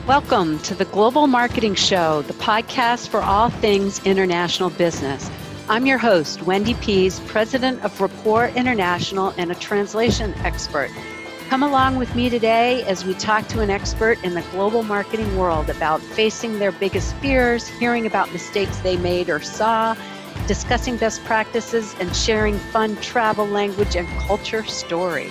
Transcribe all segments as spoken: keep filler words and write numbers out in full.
Welcome to the Global Marketing Show, the podcast for all things international business. I'm your host, Wendy Pease, president of Rapport International and a translation expert. Come along with me today as we talk to an expert in the global marketing world about facing their biggest fears, hearing about mistakes they made or saw, discussing best practices, and sharing fun travel, language, and culture stories.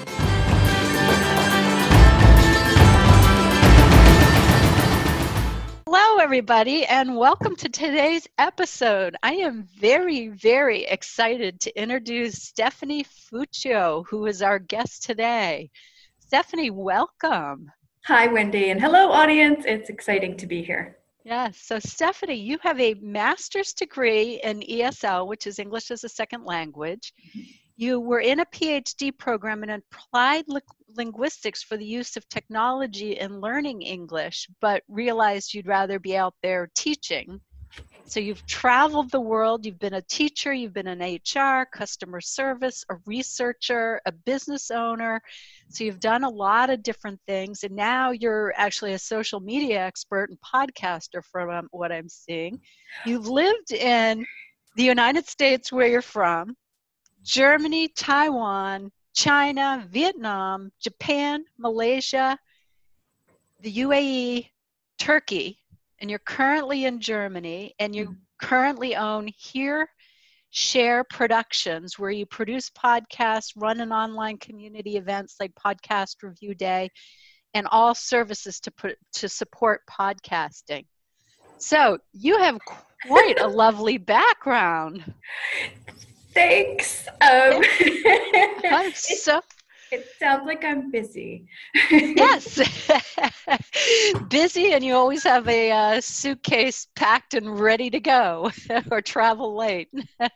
Hello, everybody, and welcome to today's episode. I am very, very excited to introduce Stephanie Fuccio, who is our guest today. Stephanie, welcome. Hi, Wendy, and hello, audience. It's exciting to be here. Yes, so Stephanie, you have a master's degree in E S L, which is English as a Second Language. You were in a PhD program in applied li- linguistics for the use of technology in learning English, but realized you'd rather be out there teaching. So you've traveled the world, you've been a teacher, you've been an H R, customer service, a researcher, a business owner. So you've done a lot of different things, and now you're actually a social media expert and podcaster from um, what I'm seeing. You've lived in the United States, where you're from, Germany, Taiwan, China, Vietnam, Japan, Malaysia, the U A E, Turkey, and you're currently in Germany, and you currently own Here Share Productions, where you produce podcasts, run an online community events like Podcast Review Day, and all services to put, to support podcasting. So you have quite a lovely background. Thanks. Um, I'm so. It, it sounds like I'm busy. Yes. Busy, and you always have a uh, suitcase packed and ready to go or travel late.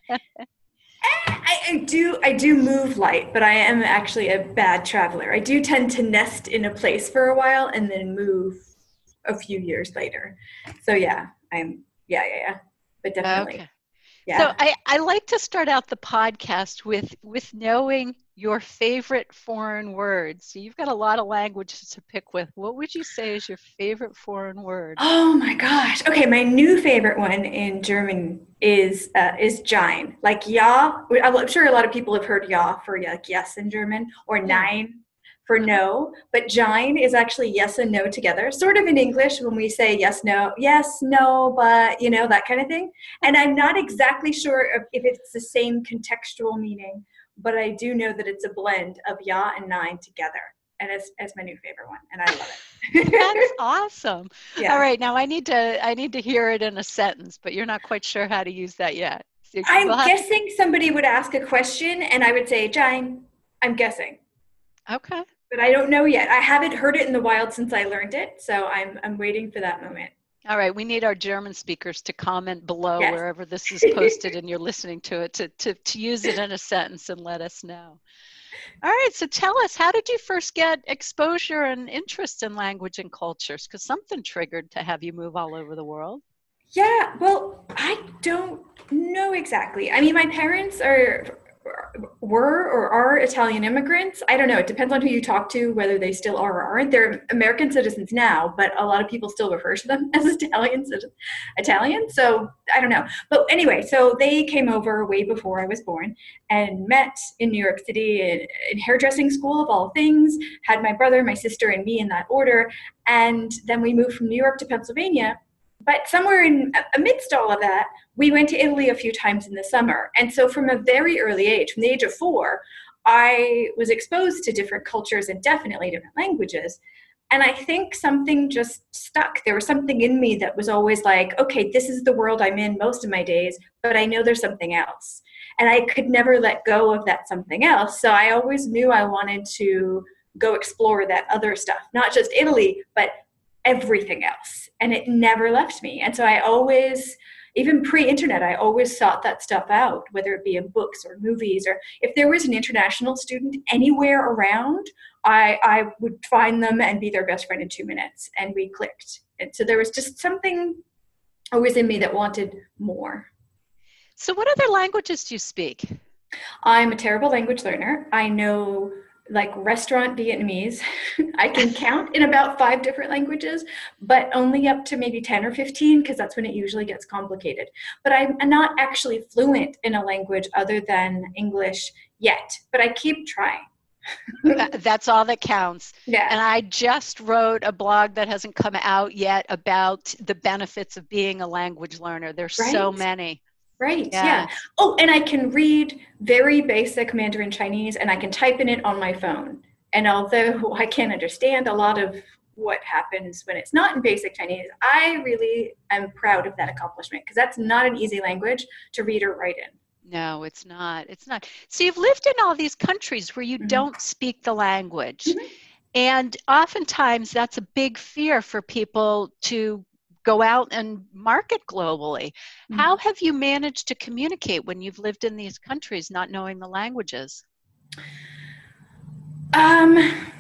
I, I do I do move light, but I am actually a bad traveler. I do tend to nest in a place for a while and then move a few years later. So yeah, I'm yeah, yeah, yeah. But definitely. Okay. Yeah. So I, I like to start out the podcast with, with knowing your favorite foreign words. So you've got a lot of languages to pick with. What would you say is your favorite foreign word? Oh my gosh. Okay, my new favorite one in German is uh, is Jein. Like ja. I'm sure a lot of people have heard ja for like yes in German, or nein for no. But Jein is actually yes and no together. Sort of in English when we say yes, no, yes, no, but you know, that kind of thing. And I'm not exactly sure if, if it's the same contextual meaning, but I do know that it's a blend of ja and nein together. And it's, it's my new favorite one, and I love it. That's awesome. Yeah. All right, now I need to I need to hear it in a sentence, but you're not quite sure how to use that yet. So I'm we'll guessing to... somebody would ask a question, and I would say, Jein, I'm guessing. Okay. But I don't know yet. I haven't heard it in the wild since I learned it, so I'm I'm waiting for that moment. All right, we need our German speakers to comment below yes. wherever this is posted and you're listening to it to, to, to use it in a sentence and let us know. All right, so tell us, how did you first get exposure and interest in language and cultures? Because something triggered to have you move all over the world. Yeah, well, I don't know exactly. I mean, my parents are were or are Italian immigrants. I don't know. It depends on who you talk to, whether they still are or aren't. They're American citizens now, but a lot of people still refer to them as Italian citizens. Italian. So I don't know. But anyway, so they came over way before I was born and met in New York City in, in hairdressing school of all things, had my brother, my sister, and me in that order. And then we moved from New York to Pennsylvania. But somewhere in amidst all of that, we went to Italy a few times in the summer. And so from a very early age, from the age of four, I was exposed to different cultures and definitely different languages. And I think something just stuck. There was something in me that was always like, okay, this is the world I'm in most of my days, but I know there's something else. And I could never let go of that something else. So I always knew I wanted to go explore that other stuff, not just Italy, but everything else. And it never left me. And so I always, even pre-internet, I always sought that stuff out, whether it be in books or movies, or if there was an international student anywhere around, I, I would find them and be their best friend in two minutes. And we clicked. And so there was just something always in me that wanted more. So what other languages do you speak? I'm a terrible language learner. I know like restaurant Vietnamese. I can count in about five different languages, but only up to maybe ten or fifteen, because that's when it usually gets complicated. But I'm not actually fluent in a language other than English yet, but I keep trying. That's all that counts. Yeah. And I just wrote a blog that hasn't come out yet about the benefits of being a language learner. There's Right. so many. Right. Yes. Yeah. Oh, and I can read very basic Mandarin Chinese, and I can type in it on my phone. And although I can't understand a lot of what happens when it's not in basic Chinese, I really am proud of that accomplishment, because that's not an easy language to read or write in. No, it's not. It's not. So you've lived in all these countries where you mm-hmm. don't speak the language. Mm-hmm. And oftentimes that's a big fear for people to go out and market globally. Mm-hmm. How have you managed to communicate when you've lived in these countries not knowing the languages? Um,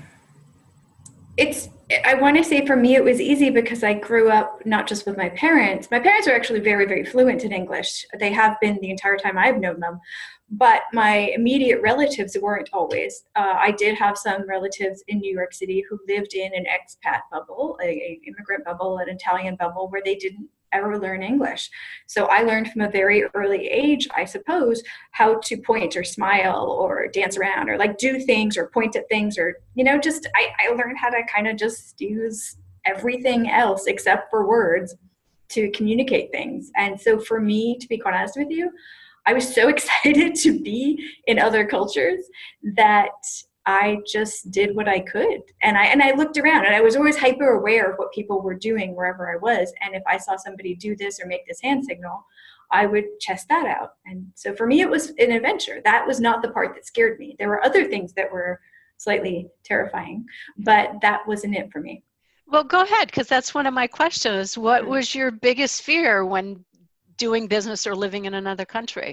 it's, I want to say for me it was easy because I grew up not just with my parents. My parents are actually very, very fluent in English. They have been the entire time I've known them. But my immediate relatives weren't always. Uh, I did have some relatives in New York City who lived in an expat bubble, a, a immigrant bubble, an Italian bubble, where they didn't ever learn English. So I learned from a very early age, I suppose, how to point or smile or dance around or like do things or point at things, or, you know, just I, I learned how to kind of just use everything else except for words to communicate things. And so for me, to be quite honest with you, I was so excited to be in other cultures that I just did what I could. And I and I looked around, and I was always hyper aware of what people were doing wherever I was. And if I saw somebody do this or make this hand signal, I would test that out. And so for me, it was an adventure. That was not the part that scared me. There were other things that were slightly terrifying, but that wasn't it for me. Well, go ahead, because that's one of my questions. What was your biggest fear when doing business or living in another country?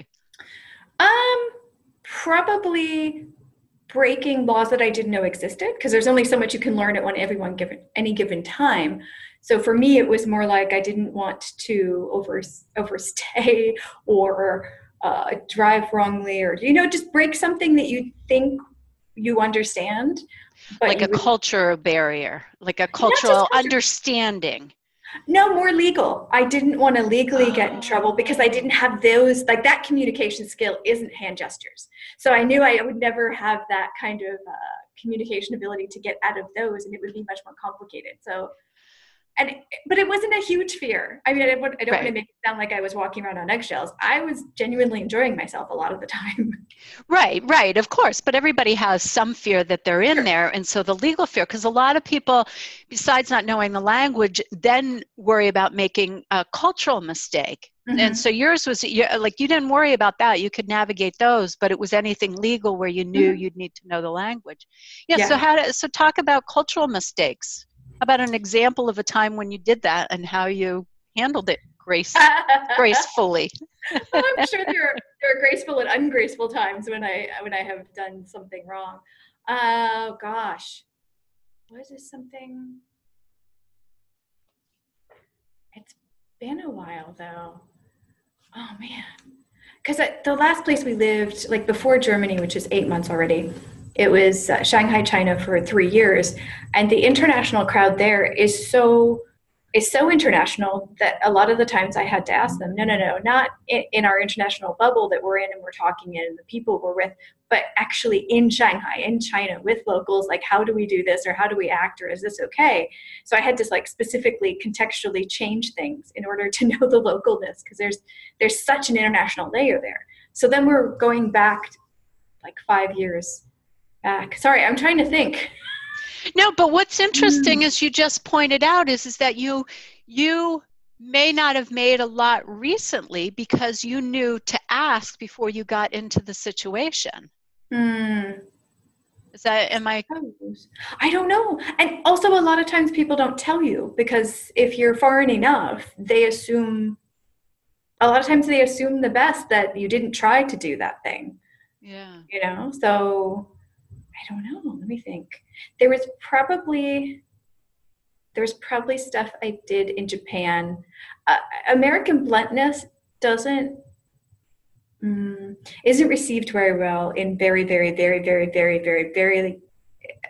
Um, probably breaking laws that I didn't know existed, because there's only so much you can learn at one every one given any given time. So for me, it was more like I didn't want to over overstay or uh, drive wrongly, or, you know, just break something that you think you understand. But like a would, culture barrier, like a cultural understanding. No, more legal. I didn't want to legally get in trouble because I didn't have those, like that communication skill isn't hand gestures. So I knew I would never have that kind of uh, communication ability to get out of those, and it would be much more complicated. So, and, but it wasn't a huge fear. I mean, I, would, I don't right. want to make it sound like I was walking around on eggshells. I was genuinely enjoying myself a lot of the time. Right, right, of course. But everybody has some fear that they're in sure. there. And so the legal fear, because a lot of people, besides not knowing the language, then worry about making a cultural mistake. Mm-hmm. And so yours was, like, you didn't worry about that. You could navigate those, but it was anything legal where you knew mm-hmm. you'd need to know the language. Yeah, yeah. so how to, so talk about cultural mistakes. How about an example of a time when you did that and how you handled it grace, gracefully? Well, I'm sure there are, there are graceful and ungraceful times when I when I have done something wrong. Oh, gosh. Was this something? It's been a while, though. Oh, man. Because the last place we lived, like before Germany, which is eight months already, it was uh, Shanghai, China for three years. And the international crowd there is so is so international that a lot of the times I had to ask them, no, no, no, not in, in our international bubble that we're in and we're talking in and the people we're with, but actually in Shanghai, in China, with locals, like, how do we do this, or how do we act, or is this okay? So I had to like specifically contextually change things in order to know the localness, because there's there's such an international layer there. So then we're going back like five years back. Sorry, I'm trying to think. No, but what's interesting, mm. as you just pointed out, is, is that you you may not have made a lot recently because you knew to ask before you got into the situation. Mm. Is that, am I? I don't know. And also a lot of times people don't tell you, because if you're foreign enough, they assume, a lot of times they assume the best, that you didn't try to do that thing. Yeah. You know, so I don't know. Let me think. There was probably, there was probably stuff I did in Japan. Uh, American bluntness doesn't, um, isn't received very well in very, very, very, very, very, very, very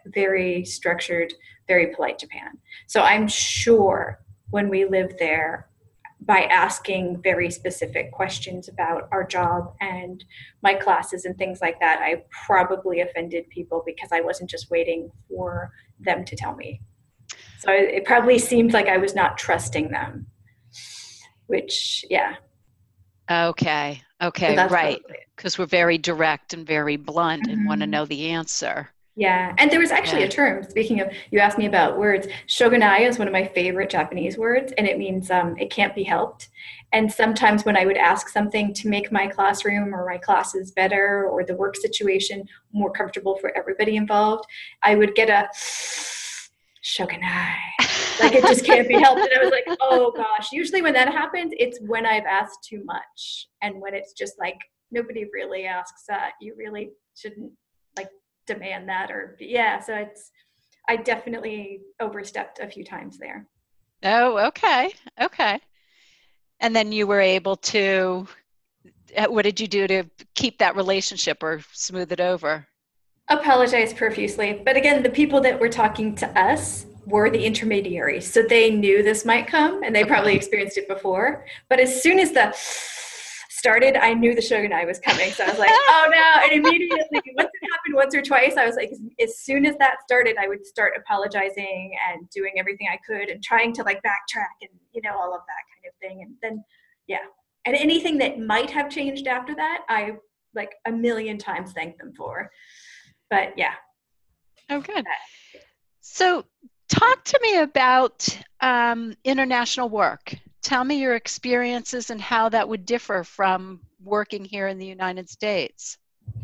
very structured, very polite Japan. So I'm sure when we lived there, by asking very specific questions about our job and my classes and things like that, I probably offended people because I wasn't just waiting for them to tell me. So it probably seemed like I was not trusting them, which, yeah. Okay. Okay. So right. Because we're very direct and very blunt mm-hmm. and want to know the answer. Yeah. And there was actually yeah. a term, speaking of, you asked me about words, shogunai is one of my favorite Japanese words, and it means um, it can't be helped. And sometimes when I would ask something to make my classroom or my classes better or the work situation more comfortable for everybody involved, I would get a shogunai. Like it just can't be helped. And I was like, oh gosh. Usually when that happens, it's when I've asked too much. And when it's just like, nobody really asks that. You really shouldn't like demand that or yeah. So it's, I definitely overstepped a few times there. Oh, okay. Okay. And then you were able to, what did you do to keep that relationship or smooth it over? Apologize profusely. But again, the people that were talking to us were the intermediaries. So they knew this might come and they okay. probably experienced it before. But as soon as the started, I knew the shogunai was coming. So I was like, oh no. And immediately, once it happened once or twice, I was like, as soon as that started, I would start apologizing and doing everything I could and trying to like backtrack and, you know, all of that kind of thing. And then, yeah. And anything that might have changed after that, I like a million times thanked them for. But yeah. Oh, good. So talk to me about um, international work. Tell me your experiences and how that would differ from working here in the United States.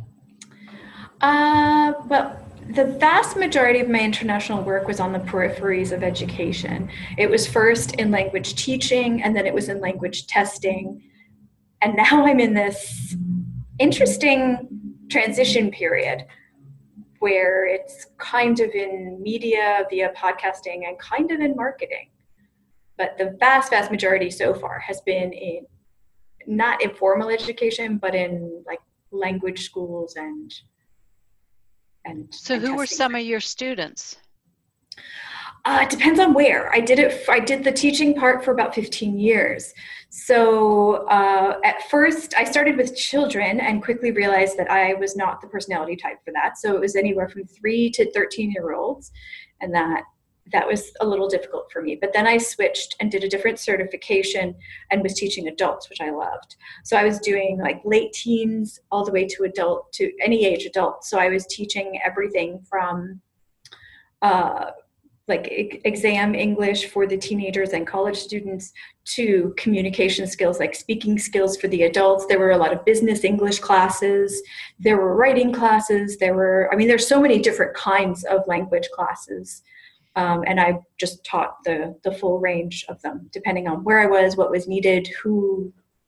Uh, well, the vast majority of my international work was on the peripheries of education. It was first in language teaching, and then it was in language testing. And now I'm in this interesting transition period where it's kind of in media via podcasting and kind of in marketing. But the vast, vast majority so far has been in not in formal education, but in like language schools and and. So, and who were some center. of your students? Uh, it depends on where. I did it. I did the teaching part for about fifteen years. So uh, at first, I started with children and quickly realized that I was not the personality type for that. So it was anywhere from three to thirteen-year-olds, and that that was a little difficult for me. But then I switched and did a different certification and was teaching adults, which I loved. So I was doing like late teens all the way to adult, to any age adult. So I was teaching everything from uh, like e- exam English for the teenagers and college students to communication skills, like speaking skills for the adults. There were a lot of business English classes. There were writing classes. There were, I mean, there's so many different kinds of language classes. Um, and I just taught the the full range of them, depending on where I was, what was needed, who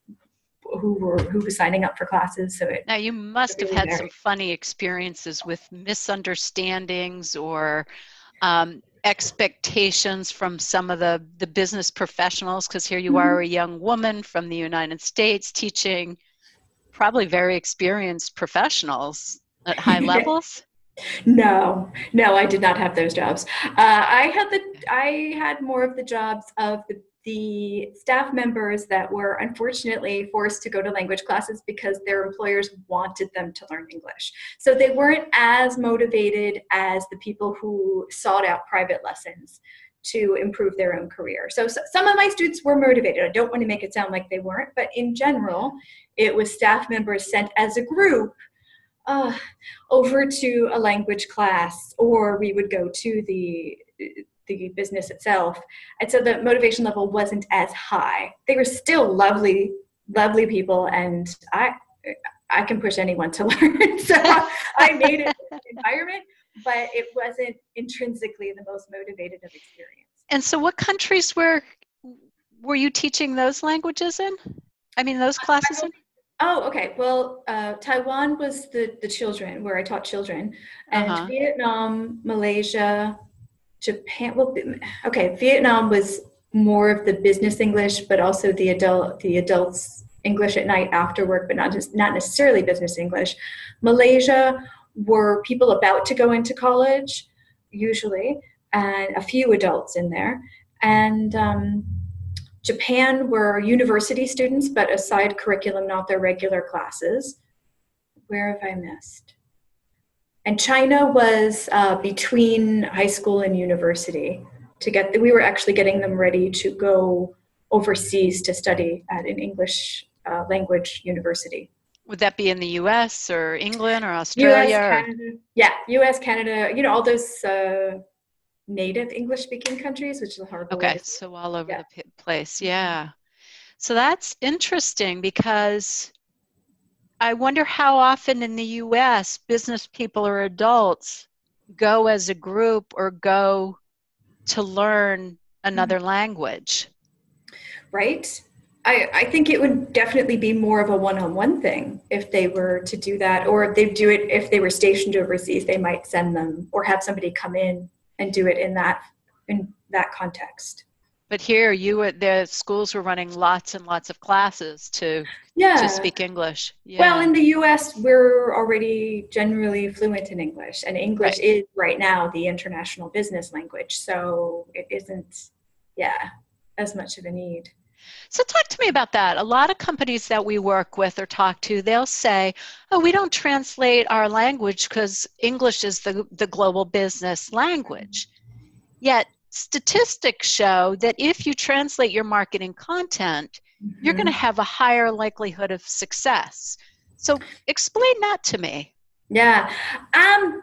who were who was signing up for classes. So it, now you must have had some funny experiences with misunderstandings or um, expectations from some of the the business professionals, because here you mm-hmm. are, a young woman from the United States teaching probably very experienced professionals at high levels. No, no, I did not have those jobs. Uh, I had the, I had more of the jobs of the, the staff members that were unfortunately forced to go to language classes because their employers wanted them to learn English. So they weren't as motivated as the people who sought out private lessons to improve their own career. So, so some of my students were motivated. I don't want to make it sound like they weren't, but in general, it was staff members sent as a group Uh, over to a language class, or we would go to the the business itself. And so the motivation level wasn't as high. They were still lovely, lovely people, and I I can push anyone to learn. So I made it an environment, but it wasn't intrinsically the most motivated of experience. And so what countries were were you teaching those languages in? I mean, those classes in? Oh, okay. Well, uh, Taiwan was the, the children, where I taught children, and uh-huh. Vietnam, Malaysia, Japan. Well, okay, Vietnam was more of the business English, but also the adult, the adults English at night after work, but not just not necessarily business English. Malaysia were people about to go into college, usually, and a few adults in there. And um, Japan were university students, but a side curriculum, not their regular classes. Where have I missed? And China was uh, between high school and university. To get, we were actually getting them ready to go overseas to study at an English uh, language university. Would that be in the U S or England or U Australia? S, or? Canada, yeah, U S, Canada, you know, all those uh, native English-speaking countries, which is a horrible Okay, way to so all over yeah. the p- place, yeah. So that's interesting because I wonder how often in the U S business people or adults go as a group or go to learn another mm-hmm. language. Right? I, I think it would definitely be more of a one-on-one thing if they were to do that, or if they do it, if they were stationed overseas, they might send them or have somebody come in and do it in that in that context. But here, you were, the schools were running lots and lots of classes to yeah. to speak English. Yeah. Well, in the U S, we're already generally fluent in English, and English right. is right now the international business language. So it isn't, yeah, as much of a need. So talk to me about that. A lot of companies that we work with or talk to, they'll say, oh, we don't translate our language because English is the, the global business language. Yet statistics show that if you translate your marketing content, mm-hmm. you're going to have a higher likelihood of success. So explain that to me. Yeah. Um,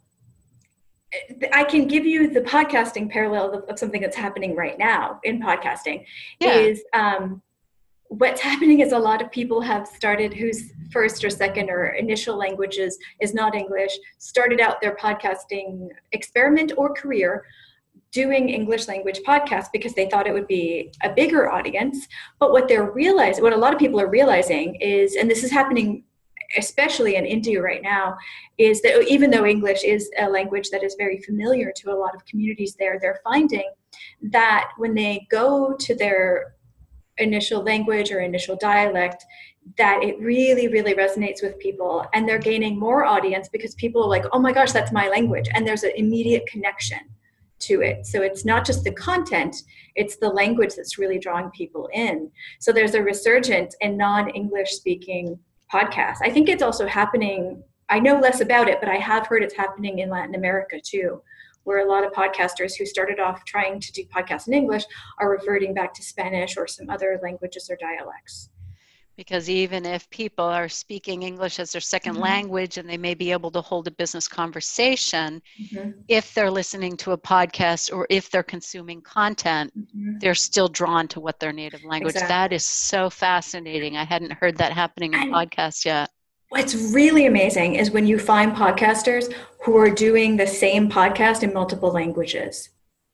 I can give you the podcasting parallel of, of something that's happening right now in podcasting. Yeah. Is um, what's happening is a lot of people have started whose first or second or initial languages is not English, started out their podcasting experiment or career doing English language podcasts because they thought it would be a bigger audience. But what they're realizing, what a lot of people are realizing is, and this is happening especially in India right now, is that even though English is a language that is very familiar to a lot of communities there, they're finding that when they go to their initial language or initial dialect, that it really, really resonates with people, and they're gaining more audience because people are like, oh my gosh, that's my language. And there's an immediate connection to it. So it's not just the content, it's the language that's really drawing people in. So there's a resurgence in non-English speaking podcasts. I think it's also happening, I know less about it, but I have heard it's happening in Latin America too, where a lot of podcasters who started off trying to do podcasts in English are reverting back to Spanish or some other languages or dialects. Because even if people are speaking English as their second mm-hmm. language and they may be able to hold a business conversation, mm-hmm. if they're listening to a podcast or if they're consuming content, mm-hmm. they're still drawn to what their native language. Exactly. That is so fascinating. I hadn't heard that happening in and podcasts yet. What's really amazing is when you find podcasters who are doing the same podcast in multiple languages.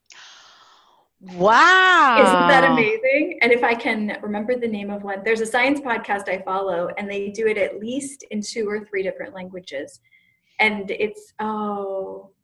Wow. Isn't that amazing? And if I can remember the name of one, there's a science podcast I follow, and they do it at least in two or three different languages. And it's, oh,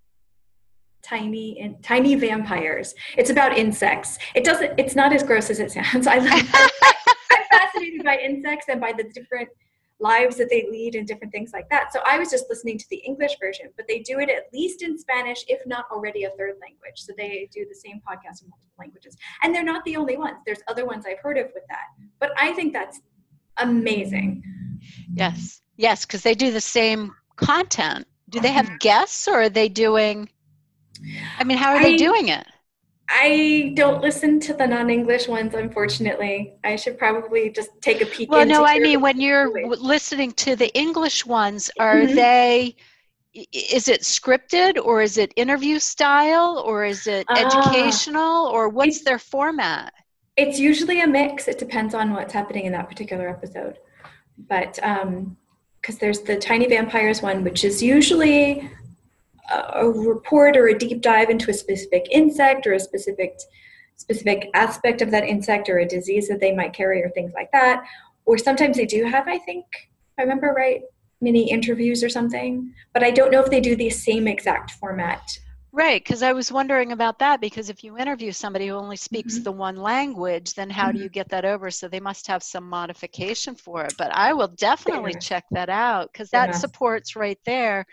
tiny and tiny vampires. It's about insects. It doesn't, it's not as gross as it sounds. I love I'm fascinated by insects and by the different lives that they lead and different things like that. So I was just listening to the English version, but they do it at least in Spanish, if not already a third language. So they do the same podcast in multiple languages. And they're not the only ones. There's other ones I've heard of with that. But I think that's amazing. Yes. Yes, because they do the same content. Do they have guests, or are they doing, I mean, how are they I, doing it? I don't listen to the non-English ones, unfortunately. I should probably just take a peek. Well, no, I mean, when you're language. listening to the English ones, are mm-hmm. they, is it scripted, or is it interview style, or is it uh, educational, or what's their format? It's usually a mix. It depends on what's happening in that particular episode. But um, because there's the Tiny Vampires one, which is usually a report or a deep dive into a specific insect or a specific specific aspect of that insect or a disease that they might carry or things like that. Or sometimes they do have, I think, if I remember right, mini interviews or something. But I don't know if they do the same exact format. Right, because I was wondering about that, because if you interview somebody who only speaks mm-hmm. the one language, then how mm-hmm. do you get that over? So they must have some modification for it. But I will definitely check that out, because that supports right there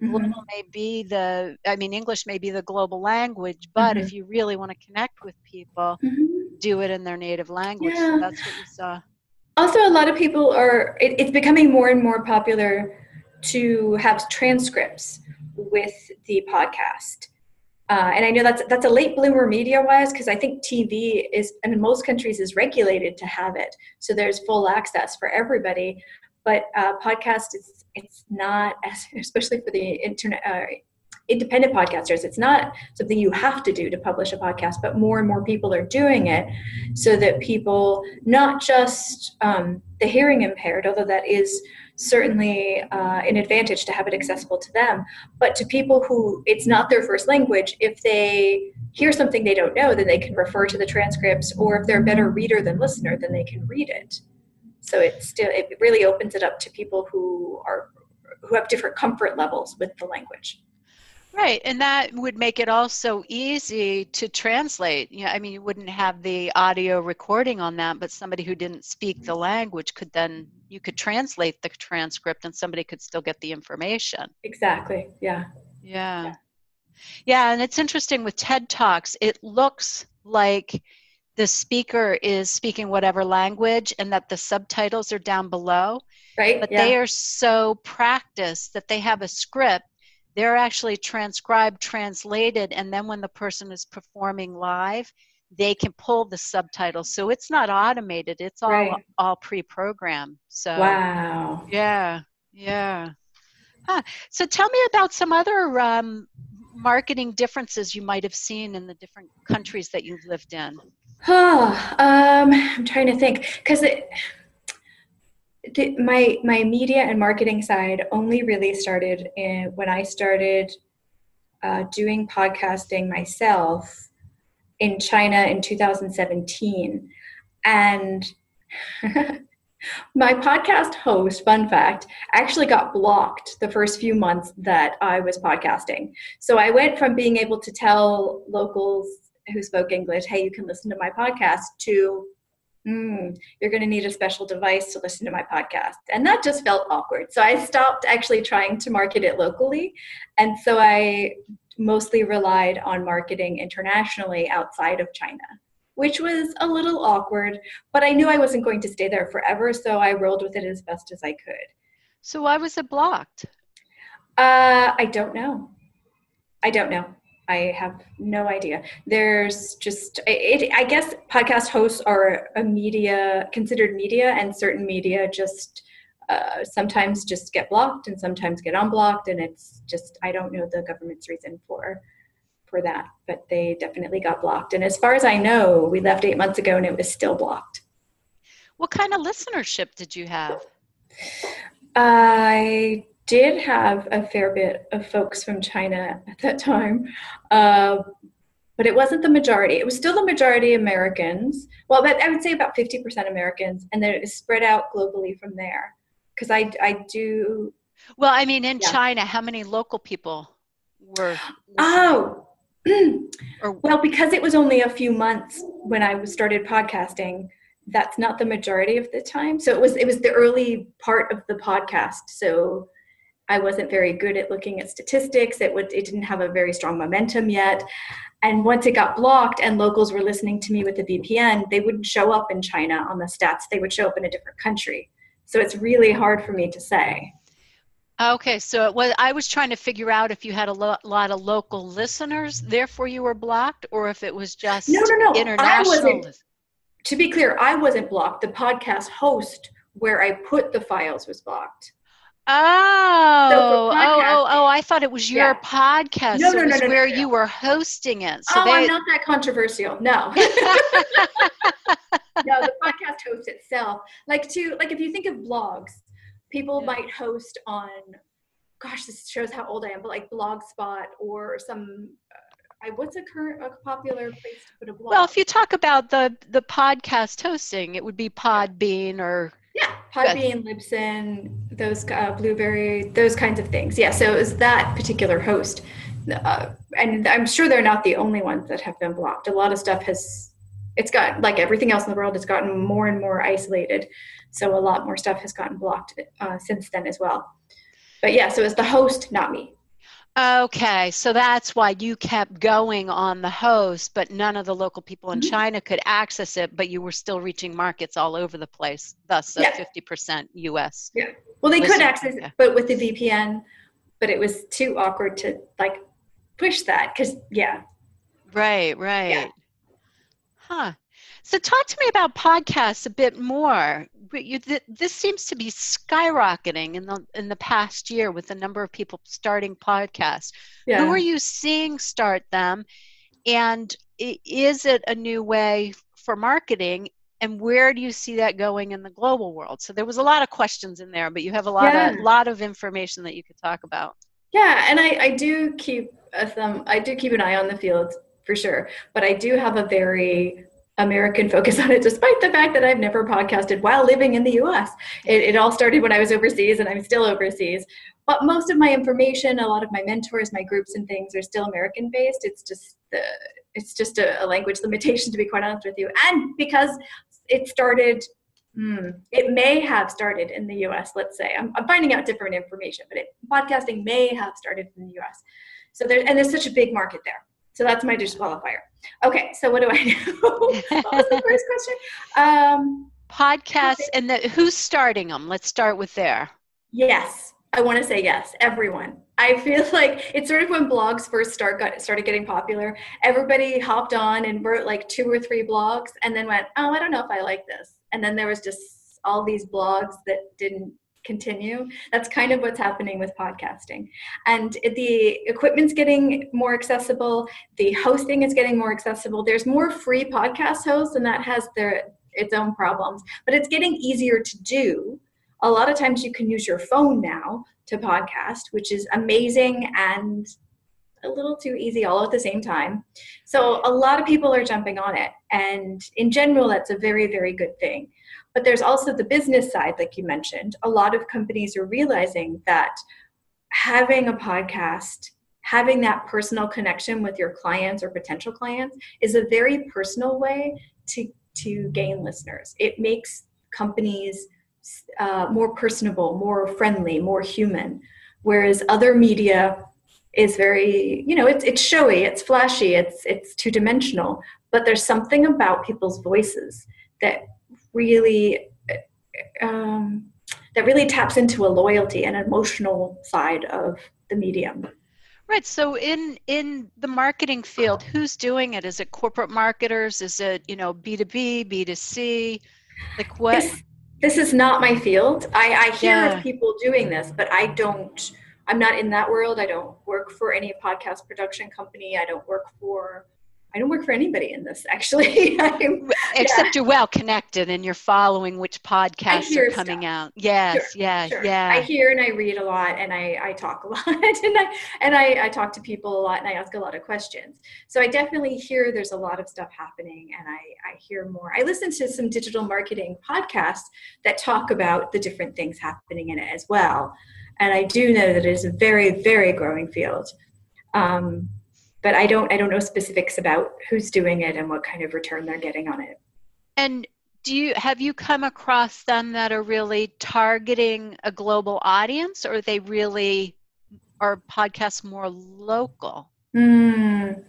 global Mm-hmm. may be the, I mean, English may be the global language, but Mm-hmm. if you really want to connect with people, Mm-hmm. do it in their native language. So Yeah. that's what you saw. Also, a lot of people are, it, it's becoming more and more popular to have transcripts with the podcast. Uh, and I know that's that's a late bloomer media-wise, because I think T V is, and in most countries, is regulated to have it. So there's full access for everybody. But uh, podcast is, it's not, as, especially for the internet, uh, independent podcasters, it's not something you have to do to publish a podcast, but more and more people are doing it so that people, not just um, the hearing impaired, although that is certainly uh, an advantage to have it accessible to them, but to people who it's not their first language, if they hear something they don't know, then they can refer to the transcripts, or if they're a better reader than listener, then they can read it. So it still, it really opens it up to people who are, who have different comfort levels with the language. Right, and that would make it also easy to translate. You know, I mean, you wouldn't have the audio recording on that, but somebody who didn't speak the language could then, you could translate the transcript and somebody could still get the information. Exactly, yeah. Yeah. Yeah, yeah, and it's interesting with TED Talks, it looks like the speaker is speaking whatever language and that the subtitles are down below. Right, but yeah. They are so practiced that they have a script. They're actually transcribed, translated, and then when the person is performing live, they can pull the subtitles. So it's not automated. It's all Right. all pre-programmed. So wow. Yeah, yeah. Huh. So tell me about some other um, marketing differences you might have seen in the different countries that you've lived in. Oh, um, I'm trying to think, because it. The, my my media and marketing side only really started in, when I started uh, doing podcasting myself in China in two thousand seventeen. And my podcast host, fun fact, actually got blocked the first few months that I was podcasting. So I went from being able to tell locals who spoke English, hey, you can listen to my podcast, to Mm, you're going to need a special device to listen to my podcast. And that just felt awkward. So I stopped actually trying to market it locally. And so I mostly relied on marketing internationally outside of China, which was a little awkward, but I knew I wasn't going to stay there forever. So I rolled with it as best as I could. So why was it blocked? Uh, I don't know. I don't know. I have no idea. There's just, it, I guess podcast hosts are a media, considered media, and certain media just uh, sometimes just get blocked and sometimes get unblocked. And it's just, I don't know the government's reason for, for that, but they definitely got blocked. And as far as I know, we left eight months ago and it was still blocked. What kind of listenership did you have? I did have a fair bit of folks from China at that time, uh, but it wasn't the majority. It was still the majority Americans. Well, but I would say about fifty percent Americans, and then it was spread out globally from there. Because I, I do. Well, I mean, in yeah. China, how many local people were listening? Oh, or, well, because it was only a few months when I started podcasting, that's not the majority of the time. So it was, it was the early part of the podcast. So I wasn't very good at looking at statistics. It would, it didn't have a very strong momentum yet. And once it got blocked and locals were listening to me with the V P N, they wouldn't show up in China on the stats. They would show up in a different country. So it's really hard for me to say. Okay, so it was, I was trying to figure out if you had a lo- lot of local listeners, therefore you were blocked, or if it was just no, no, no. international. I wasn't, to be clear, I wasn't blocked. The podcast host where I put the files was blocked. Oh, so oh, oh, oh, I thought it was your yeah. podcast. No, so no, it was no, no, where no, no. you were hosting it. So oh, they... I'm not that controversial. No. No, the podcast host itself. Like to, like if you think of blogs, people yeah. might host on, gosh, this shows how old I am, but like Blogspot or some, uh, what's a current, a popular place to put a blog? Well, if you talk about the, the podcast hosting, it would be Podbean or... Yeah, Podbean, Libsyn, those uh, Blueberry, those kinds of things. Yeah, so it was that particular host. Uh, and I'm sure they're not the only ones that have been blocked. A lot of stuff has, it's got, like everything else in the world, it's gotten more and more isolated. So a lot more stuff has gotten blocked uh, since then as well. But yeah, so it's the host, not me. Okay, so that's why you kept going on the host, but none of the local people in Mhm. China could access it, but you were still reaching markets all over the place, thus a Yeah. fifty percent U S Yeah. Well, they could listener. access it, Okay. but with the V P N, but it was too awkward to like push that because, yeah. Right, Yeah. right. Huh. So talk to me about podcasts a bit more. But You, th- this seems to be skyrocketing in the in the past year with the number of people starting podcasts. Who are Yeah. you seeing start them? And i- is it a new way for marketing? And where do you see that going in the global world? So there was a lot of questions in there, but you have a lot Yeah. of lot of information that you could talk about. Yeah. And I, I do keep a thumb, I do keep an eye on the field for sure, but I do have a very American focus on it, despite the fact that I've never podcasted while living in the U S. It, it all started when I was overseas and I'm still overseas. But most of my information, a lot of my mentors, my groups and things are still American based. It's just the, it's just a, a language limitation, to be quite honest with you. And because it started, hmm, it may have started in the U S, let's say. I'm, I'm finding out different information, but it, podcasting may have started in the U S. So there, and there's such a big market there. So that's my disqualifier. Okay, so what do I know? What was the first question? Um, Podcasts and the, who's starting them? Let's start with there. yes, I want to say yes. Everyone. I feel like it's sort of when blogs first start got started getting popular. Everybody hopped on and wrote like two or three blogs, and then went, "Oh, I don't know if I like this." And then there was just all these blogs that didn't continue. That's kind of what's happening with podcasting. And the equipment's getting more accessible. The hosting is getting more accessible. There's more free podcast hosts, and that has their its own problems, but it's getting easier to do. A lot of times you can use your phone now to podcast, which is amazing and a little too easy all at the same time. So a lot of people are jumping on it. And in general, that's a very, very good thing. But there's also the business side, like you mentioned. A lot of companies are realizing that having a podcast, having that personal connection with your clients or potential clients is a very personal way to, to gain listeners. It makes companies uh, more personable, more friendly, more human, whereas other media is very, you know, it's it's showy, it's flashy, it's it's two-dimensional, but there's something about people's voices that really um, that really taps into a loyalty and emotional side of the medium. Right. So in in the marketing field, who's doing it? Is it corporate marketers? Is it, you know, B two B, B two C? Like what? This this is not my field. I, I hear of Yeah. people doing this, but I don't. I'm not in that world. I don't work for any podcast production company. I don't work for. I don't work for anybody in this, actually. I'm, yeah. Except you're well connected and you're following which I podcasts are hear coming stuff. out. Sure, Yes, yeah, sure. I yeah. hear and I read a lot, and I, I talk a lot, and I and I, I talk to people a lot, and I ask a lot of questions. So I definitely hear there's a lot of stuff happening, and I, I hear more. I listen to some digital marketing podcasts that talk about the different things happening in it as well, and I do know that it is a very, very growing field. Um, but I don't I don't know specifics about who's doing it and what kind of return they're getting on it. And do you have you come across them that are really targeting a global audience, or are they really are podcasts more local? Mm.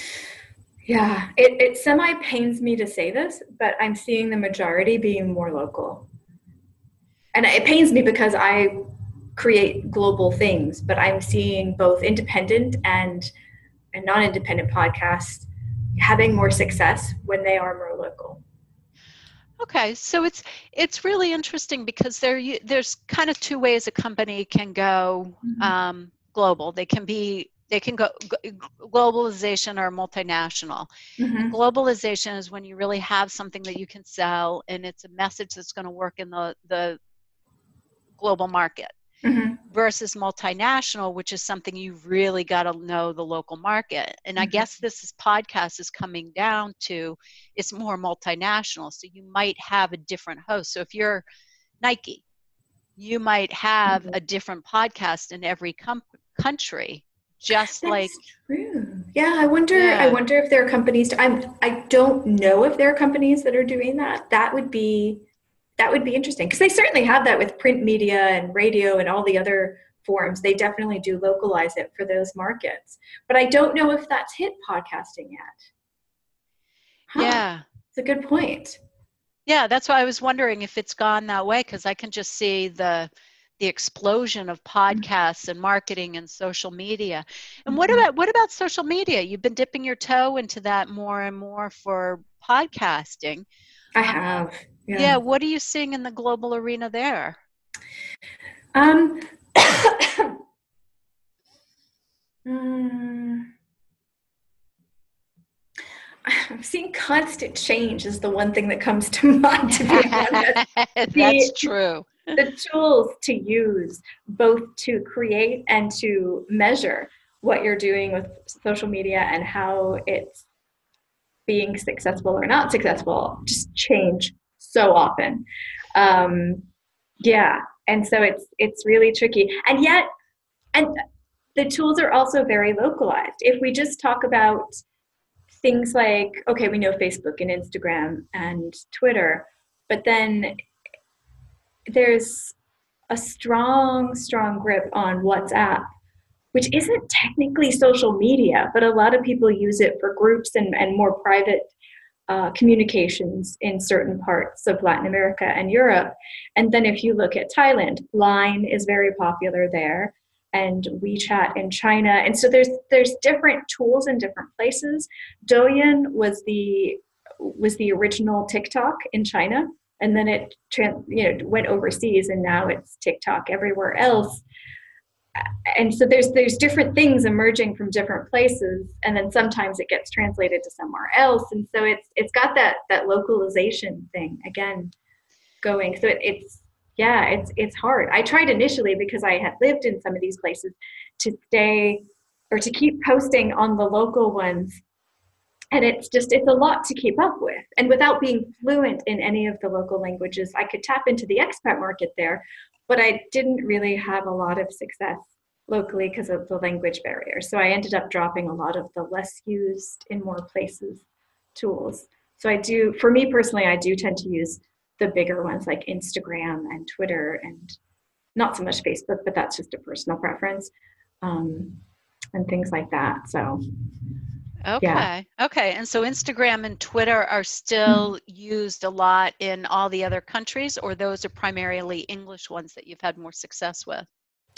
Yeah, it, it semi pains me to say this, but I'm seeing the majority being more local. And it pains me because I create global things, but I'm seeing both independent and, and non-independent podcasts having more success when they are more local. Okay, so it's it's really interesting because there you- there's kind of two ways a company can go um, global. They can be they can go g- globalization or multinational. And Mm-hmm. globalization is when you really have something that you can sell and it's a message that's going to work in the the global market. Mm-hmm. Versus multinational, which is something you've really got to know the local market. And I Mm-hmm. guess this is podcast is coming down to it's more multinational. So you might have a different host. So if you're Nike, you might have a different podcast in every com- country, just That's like true. Yeah, I wonder. yeah. I wonder if there are companies. I'm. I don't know if there are companies that are doing that. That would be. That would be interesting because they certainly have that with print media and radio and all the other forms, they definitely do localize it for those markets. But I don't know if that's hit podcasting yet. Huh. Yeah. It's a good point. Yeah, that's why I was wondering if it's gone that way, because I can just see the the explosion of podcasts and marketing and social media. And mm-hmm. what about what about social media? You've been dipping your toe into that more and more for podcasting. I have. Yeah. yeah what are you seeing in the global arena there? Um. mm. I'm seeing constant change is the one thing that comes to mind, to be honest. That's the, true. The tools to use, both to create and to measure what you're doing with social media and how it's being successful or not successful, just change so often. Um, yeah, and so it's it's really tricky. And yet, and the tools are also very localized. If we just talk about things like, okay, we know Facebook and Instagram and Twitter, but then there's a strong, strong grip on WhatsApp, which isn't technically social media, but a lot of people use it for groups and, and more private uh, communications in certain parts of Latin America and Europe. And then if you look at Thailand, Line is very popular there, and WeChat in China. And so there's there's different tools in different places. Douyin was the was the original TikTok in China, and then it you know went overseas, and now it's TikTok everywhere else. And so there's there's different things emerging from different places, and then sometimes it gets translated to somewhere else. And so it's it's got that that localization thing again going. So it, it's Yeah, it's it's hard. I tried initially because I had lived in some of these places to stay or to keep posting on the local ones. And it's just, it's a lot to keep up with. And without being fluent in any of the local languages, I could tap into the expat market there, but I didn't really have a lot of success locally because of the language barrier. So I ended up dropping a lot of the less used in more places tools. So I do, for me personally, I do tend to use the bigger ones like Instagram and Twitter, and not so much Facebook, but that's just a personal preference, um, and things like that. So, okay. Yeah. Okay. And so Instagram and Twitter are still mm-hmm. used a lot in all the other countries, or those are primarily English ones that you've had more success with?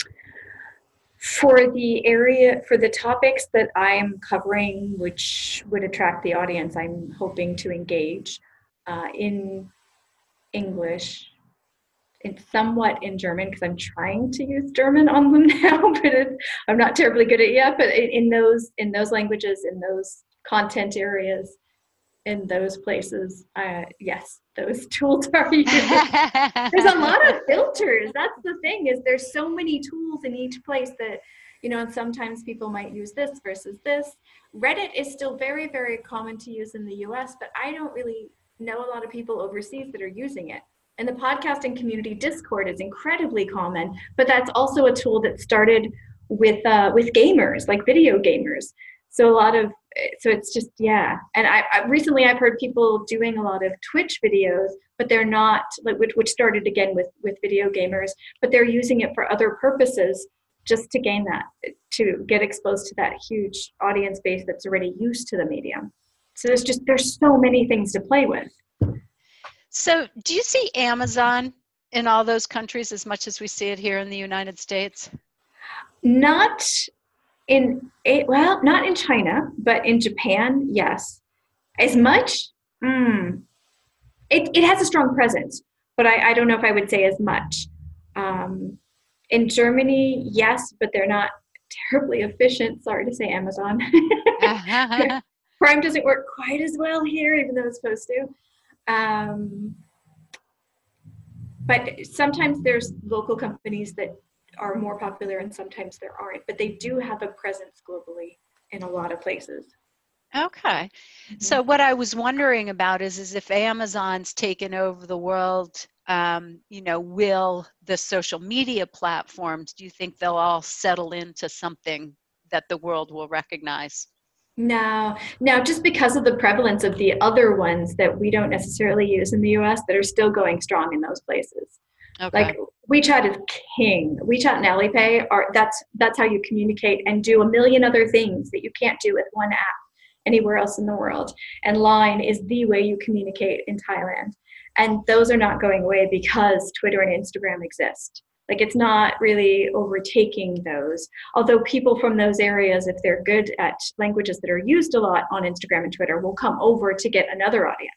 For the area, for the topics that I'm covering, which would attract the audience I'm hoping to engage uh, in English, it's somewhat in German because I'm trying to use German on them now, but it's, I'm not terribly good at it yet. But in those in those languages, in those content areas, in those places, uh, yes, those tools are used. There's a lot of filters. That's the thing, is there's so many tools in each place that, you know, and sometimes people might use this versus this. Reddit is still very, very common to use in the U S, but I don't really know a lot of people overseas that are using it. And the podcasting community Discord is incredibly common, but that's also a tool that started with uh, with gamers, like video gamers. So a lot of, so it's just, yeah. And I, I recently I've heard people doing a lot of Twitch videos, but they're not, like, which, which started again with, with video gamers, but they're using it for other purposes just to gain that, to get exposed to that huge audience base that's already used to the medium. So there's just, there's so many things to play with. So do you see Amazon in all those countries as much as we see it here in the United States? Not in, it, well, not in China, but in Japan, yes. As much? Mm. It, it has a strong presence, but I, I don't know if I would say as much. Um, in Germany, yes, but they're not terribly efficient. Sorry to say, Amazon. uh-huh. Prime doesn't work quite as well here, even though it's supposed to. Um, but sometimes there's local companies that are more popular and sometimes there aren't, but they do have a presence globally in a lot of places. Okay. Mm-hmm. So what I was wondering about is, is if Amazon's taken over the world, um, you know, will the social media platforms, do you think they'll all settle into something that the world will recognize? No, no, just because of the prevalence of the other ones that we don't necessarily use in the U S that are still going strong in those places. Okay. Like WeChat is king. WeChat and Alipay are that's that's how you communicate and do a million other things that you can't do with one app anywhere else in the world. And Line is the way you communicate in Thailand. And those are not going away because Twitter and Instagram exist. Like, it's not really overtaking those. Although people from those areas, if they're good at languages that are used a lot on Instagram and Twitter, will come over to get another audience.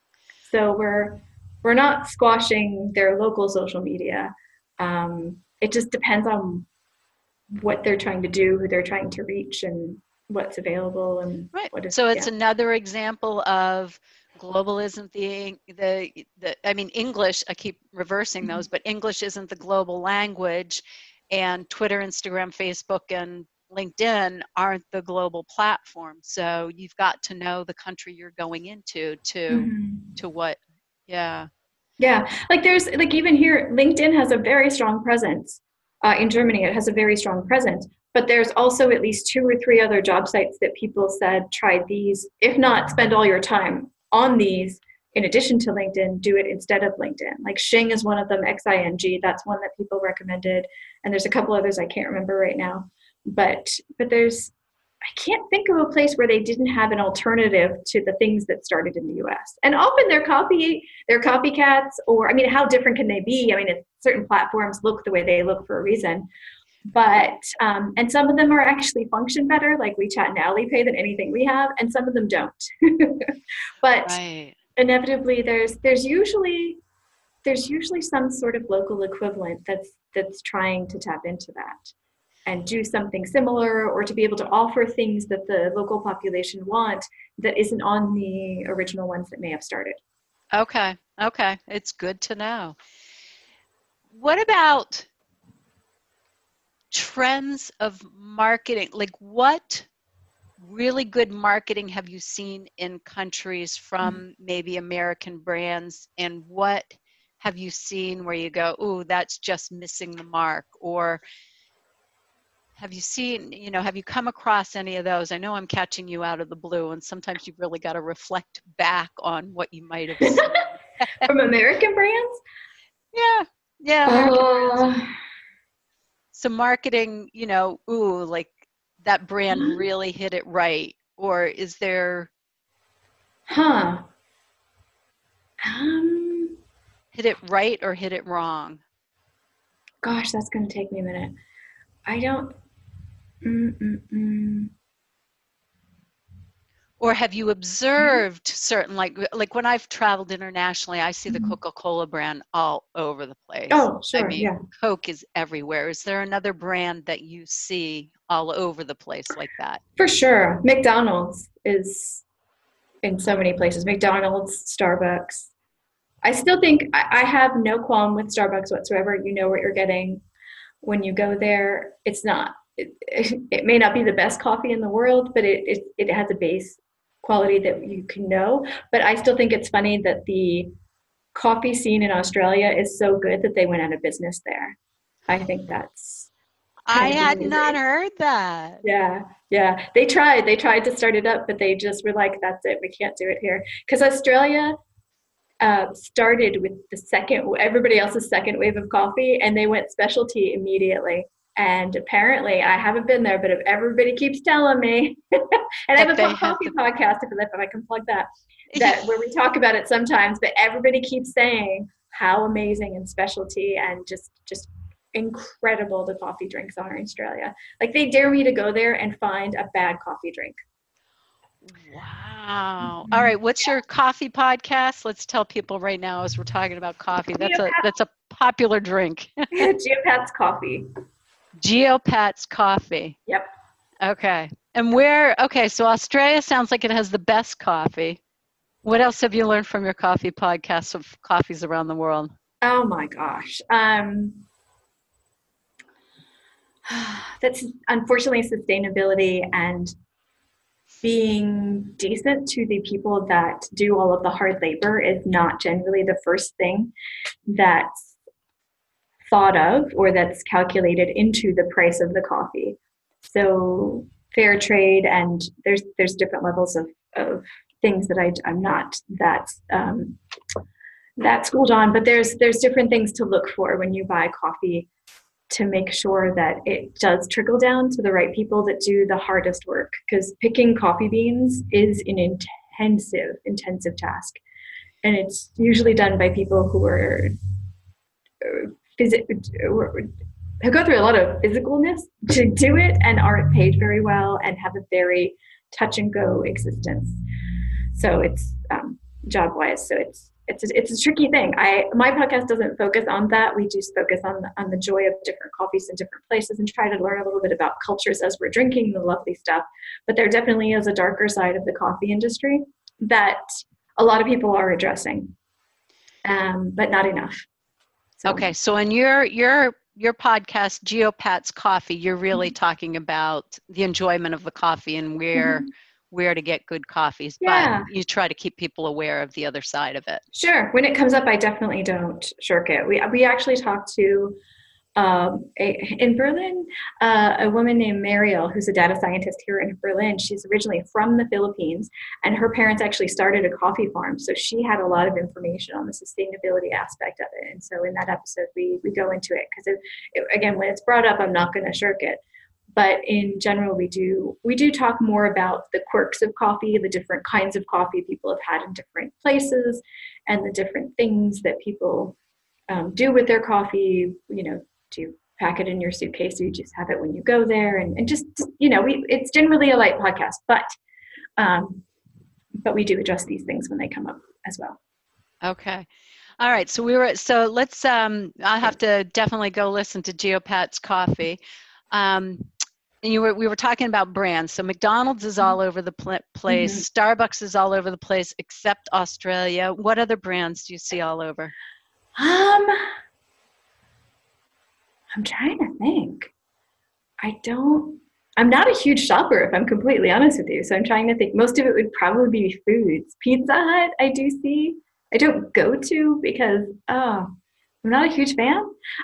So we're we're not squashing their local social media. Um, it just depends on what they're trying to do, who they're trying to reach, and what's available and right. what is. So it's yeah. another example of global isn't the, the, the, I mean, English, I keep reversing Mm-hmm. those, but English isn't the global language, and Twitter, Instagram, Facebook, and LinkedIn aren't the global platform. So you've got to know the country you're going into to, Mm-hmm. to what, yeah. Yeah, like there's, like even here, LinkedIn has a very strong presence. Uh, in Germany, it has a very strong presence. But there's also at least two or three other job sites that people said, try these. If not, spend all your time on these in addition to LinkedIn, do it instead of LinkedIn. Like Xing is one of them, X I N G, that's one that people recommended. And there's a couple others I can't remember right now. But but there's, I can't think of a place where they didn't have an alternative to the things that started in the U S. And often they're copy, they're copycats, or I mean, how different can they be? I mean, if certain platforms look the way they look for a reason. But, um, and some of them are actually function better, like WeChat and Alipay, than anything we have, and some of them don't. But Right. inevitably, there's there's usually there's usually some sort of local equivalent that's that's trying to tap into that and do something similar, or to be able to offer things that the local population want that isn't on the original ones that may have started. Okay, okay, it's good to know. What about trends of marketing? Like, what really good marketing have you seen in countries from maybe American brands, and what have you seen where you go, ooh, that's just missing the mark? Or have you seen, you know, have you come across any of those? I know I'm catching you out of the blue, and sometimes you've really got to reflect back on what you might have seen. From American brands? Yeah, yeah, American uh, brands. So marketing, you know, ooh, like that brand really hit it right. Or is there? Huh. Um, hit it right or hit it wrong? Gosh, that's going to take me a minute. I don't. Mm-mm-mm. Or have you observed certain, like like when I've traveled internationally, I see the Mm-hmm. Coca-Cola brand all over the place. Oh, sure, I mean, yeah. Coke is everywhere. Is there another brand that you see all over the place like that? For sure. McDonald's is in so many places. McDonald's, Starbucks. I still think I have no qualm with Starbucks whatsoever. You know what you're getting when you go there. It's not, it, it may not be the best coffee in the world, but it, it, it has a base quality that you can know. But I still think it's funny that the coffee scene in Australia is so good that they went out of business there. I think that's I had amazing. not heard that. Yeah, yeah. They tried. They tried to start it up, but they just were like, that's it. We can't do it here. Because Australia uh, started with the second, everybody else's second wave of coffee, and they went specialty immediately. And apparently, I haven't been there, but if everybody keeps telling me, and I have a coffee the- podcast, if I can plug that, that where we talk about it sometimes, but everybody keeps saying how amazing and specialty and just just incredible the coffee drinks are in Australia. Like, they dare me to go there and find a bad coffee drink. Wow. Mm-hmm. All right. What's yeah. your coffee podcast? Let's tell people right now as we're talking about coffee. That's Geopats. a that's a popular drink. Geopats Coffee. Geopats Coffee. Yep. Okay. And where, okay, so Australia sounds like it has the best coffee. What else have you learned from your coffee podcasts of coffees around the world? Oh my gosh. Um, that's unfortunately sustainability and being decent to the people that do all of the hard labor is not generally the first thing that's thought of or that's calculated into the price of the coffee. So fair trade, and there's there's different levels of, of things that I, I'm not that um, that's cooled on, but there's there's different things to look for when you buy coffee to make sure that it does trickle down to the right people that do the hardest work, because picking coffee beans is an intensive, intensive task. And it's usually done by people who are uh, phys- who go through a lot of physicalness to do it and aren't paid very well and have a very touch and go existence. So it's um, job wise. So it's It's a, it's a tricky thing. I my podcast doesn't focus on that. We just focus on the, on the joy of different coffees in different places and try to learn a little bit about cultures as we're drinking the lovely stuff. But there definitely is a darker side of the coffee industry that a lot of people are addressing, um, but not enough. So. Okay, so in your your your podcast, Geopat's Coffee, you're really mm-hmm. talking about the enjoyment of the coffee and where. Mm-hmm. where to get good coffees, yeah. but you try to keep people aware of the other side of it. Sure. When it comes up, I definitely don't shirk it. We we actually talked to, um, a, in Berlin, uh, a woman named Mariel, who's a data scientist here in Berlin. She's originally from the Philippines, and her parents actually started a coffee farm. So she had a lot of information on the sustainability aspect of it. And so in that episode, we we go into it because, it, it, again, when it's brought up, I'm not going to shirk it. But in general, we do we do talk more about the quirks of coffee, the different kinds of coffee people have had in different places, and the different things that people um, do with their coffee. You know, do you pack it in your suitcase, or you just have it when you go there, and, and just you know, we it's generally a light podcast, but um, but we do address these things when they come up as well. Okay. All right. So we were so let's. Um, I'll have to definitely go listen to Geopat's Coffee. Um, And you were we were talking about brands. So McDonald's is all over the pl- place. Mm-hmm. Starbucks is all over the place, except Australia. What other brands do you see all over? Um, I'm trying to think. I don't. I'm not a huge shopper, if I'm completely honest with you. So I'm trying to think. Most of it would probably be foods. Pizza Hut, I do see. I don't go to because oh. I'm not a huge fan,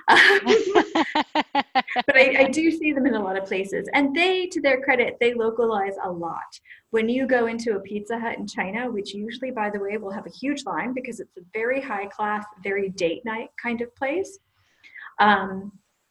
but I, I do see them in a lot of places. And they, to their credit, they localize a lot. When you go into a Pizza Hut in China, which usually, by the way, will have a huge line because it's a very high class, very date night kind of place. Um,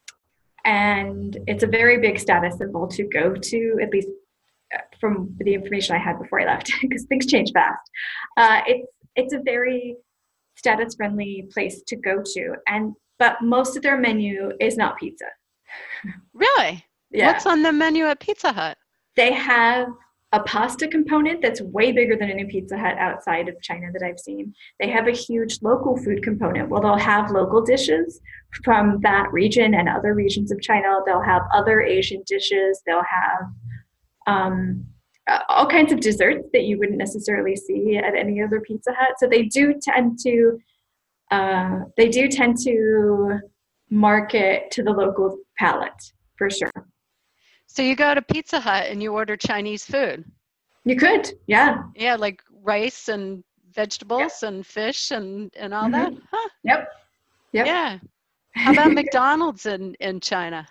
and it's a very big status symbol to go to, at least from the information I had before I left, because things change fast. Uh, it's it's a very status friendly place to go to, and but most of their menu is not pizza. Really? Yeah. What's on the menu at Pizza Hut? They have a pasta component that's way bigger than any Pizza Hut outside of China that I've seen. They have a huge local food component. Well, they'll have local dishes from that region and other regions of China. They'll have other Asian dishes. They'll have um Uh, all kinds of desserts that you wouldn't necessarily see at any other Pizza Hut. So they do tend to, uh, they do tend to market to the local palate for sure. So you go to Pizza Hut and you order Chinese food. You could, yeah, yeah, like rice and vegetables, yep. and fish and and all mm-hmm. that. Huh. Yep. Yep. Yeah. How about McDonald's in in China?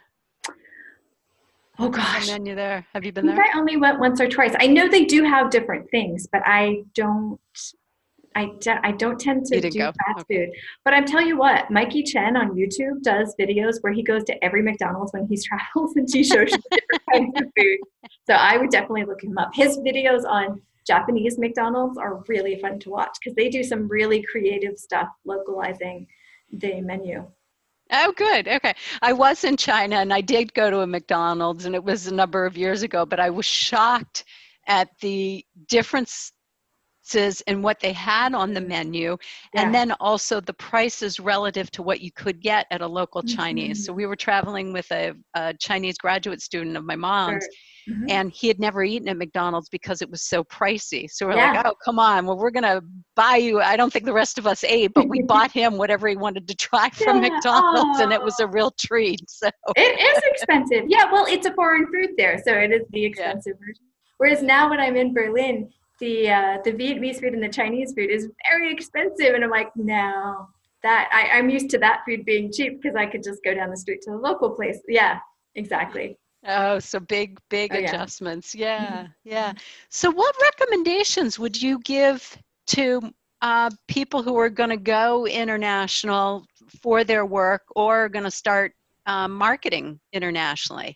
Oh gosh. The menu there. Have you been I there? I only went once or twice. I know they do have different things, but I don't. I, de- I don't tend to do go. fast okay. food. But I'm telling you what, Mikey Chen on YouTube does videos where he goes to every McDonald's when he travels and he shows you different kinds of food. So I would definitely look him up. His videos on Japanese McDonald's are really fun to watch because they do some really creative stuff localizing the menu. Oh, good. Okay. I was in China and I did go to a McDonald's, and it was a number of years ago, but I was shocked at the differences in what they had on the menu, yeah. and then also the prices relative to what you could get at a local Chinese. Mm-hmm. So we were traveling with a, a Chinese graduate student of my mom's, sure. Mm-hmm. and he had never eaten at McDonald's because it was so pricey. So we're yeah. like, oh, come on. Well, we're going to buy you. I don't think the rest of us ate, but we bought him whatever he wanted to try from yeah. McDonald's, Aww. And it was a real treat. So it is expensive. Yeah, well, it's a foreign food there, so it is the expensive yeah. version. Whereas now when I'm in Berlin, the uh, the Vietnamese food and the Chinese food is very expensive. And I'm like, no, that I, I'm used to that food being cheap because I could just go down the street to the local place. Yeah, exactly. Oh, so big, big oh, adjustments. Yeah, yeah. yeah. So what recommendations would you give to uh, people who are going to go international for their work or are going to start um, marketing internationally?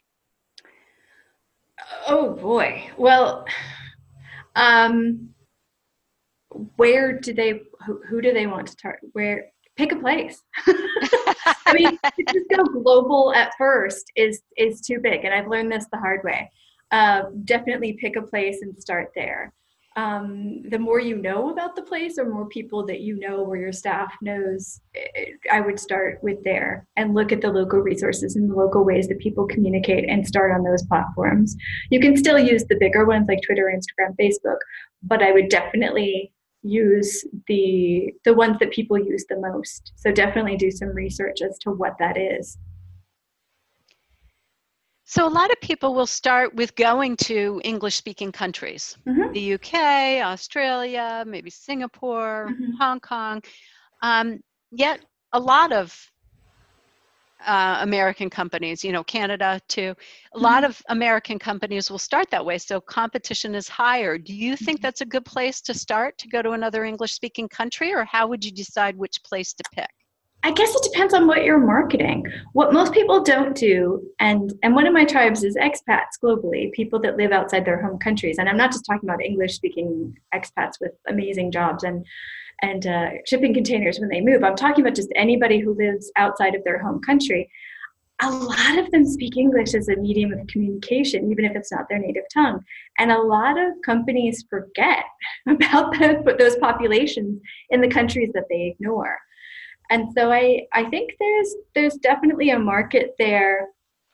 Oh boy. Well, um, where do they, who, who do they want to target? Where, pick a place. I mean, to just go global at first is is too big, and I've learned this the hard way. Uh, definitely pick a place and start there. Um, the more you know about the place, or more people that you know or your staff knows, I would start with there and look at the local resources and the local ways that people communicate and start on those platforms. You can still use the bigger ones like Twitter, Instagram, Facebook, but I would definitely use the the ones that people use the most. So definitely do some research as to what that is. So a lot of people will start with going to English-speaking countries, mm-hmm. the U K, Australia, maybe Singapore, mm-hmm. Hong Kong. Um, yet a lot of uh, American companies, you know, Canada too, a lot mm-hmm. of American companies will start that way. So competition is higher. Do you think that's a good place to start, to go to another English-speaking country, or how would you decide which place to pick? I guess it depends on what you're marketing. What most people don't do, and, and one of my tribes is expats globally, people that live outside their home countries. And I'm not just talking about English-speaking expats with amazing jobs and, and uh, shipping containers when they move. I'm talking about just anybody who lives outside of their home country. A lot of them speak English as a medium of communication, even if it's not their native tongue. And a lot of companies forget about the, those populations in the countries that they ignore. And so I, I think there's there's definitely a market there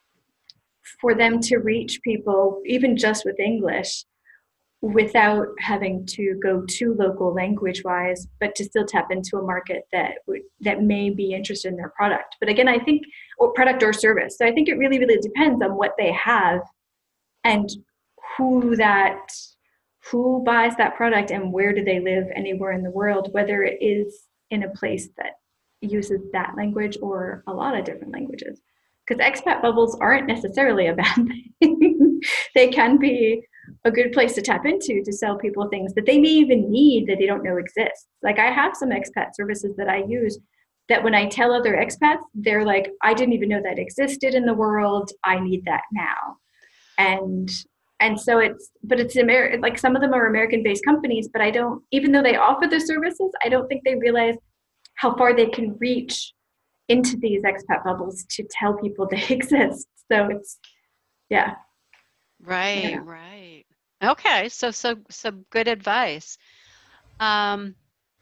for them to reach people, even just with English, without having to go too local language-wise, but to still tap into a market that would that may be interested in their product. But again, I think, or product or service. So I think it really, really depends on what they have and who that who buys that product and where do they live anywhere in the world, whether it is in a place that uses that language or a lot of different languages. Because expat bubbles aren't necessarily a bad thing. They can be a good place to tap into to sell people things that they may even need that they don't know exists. Like I have some expat services that I use that when I tell other expats, they're like, I didn't even know that existed in the world. I need that now. And and so it's, but it's American, like some of them are American-based companies, but I don't, even though they offer the services, I don't think they realize how far they can reach into these expat bubbles to tell people they exist. So it's, yeah. Right, yeah. right. Okay, so so some good advice. Um,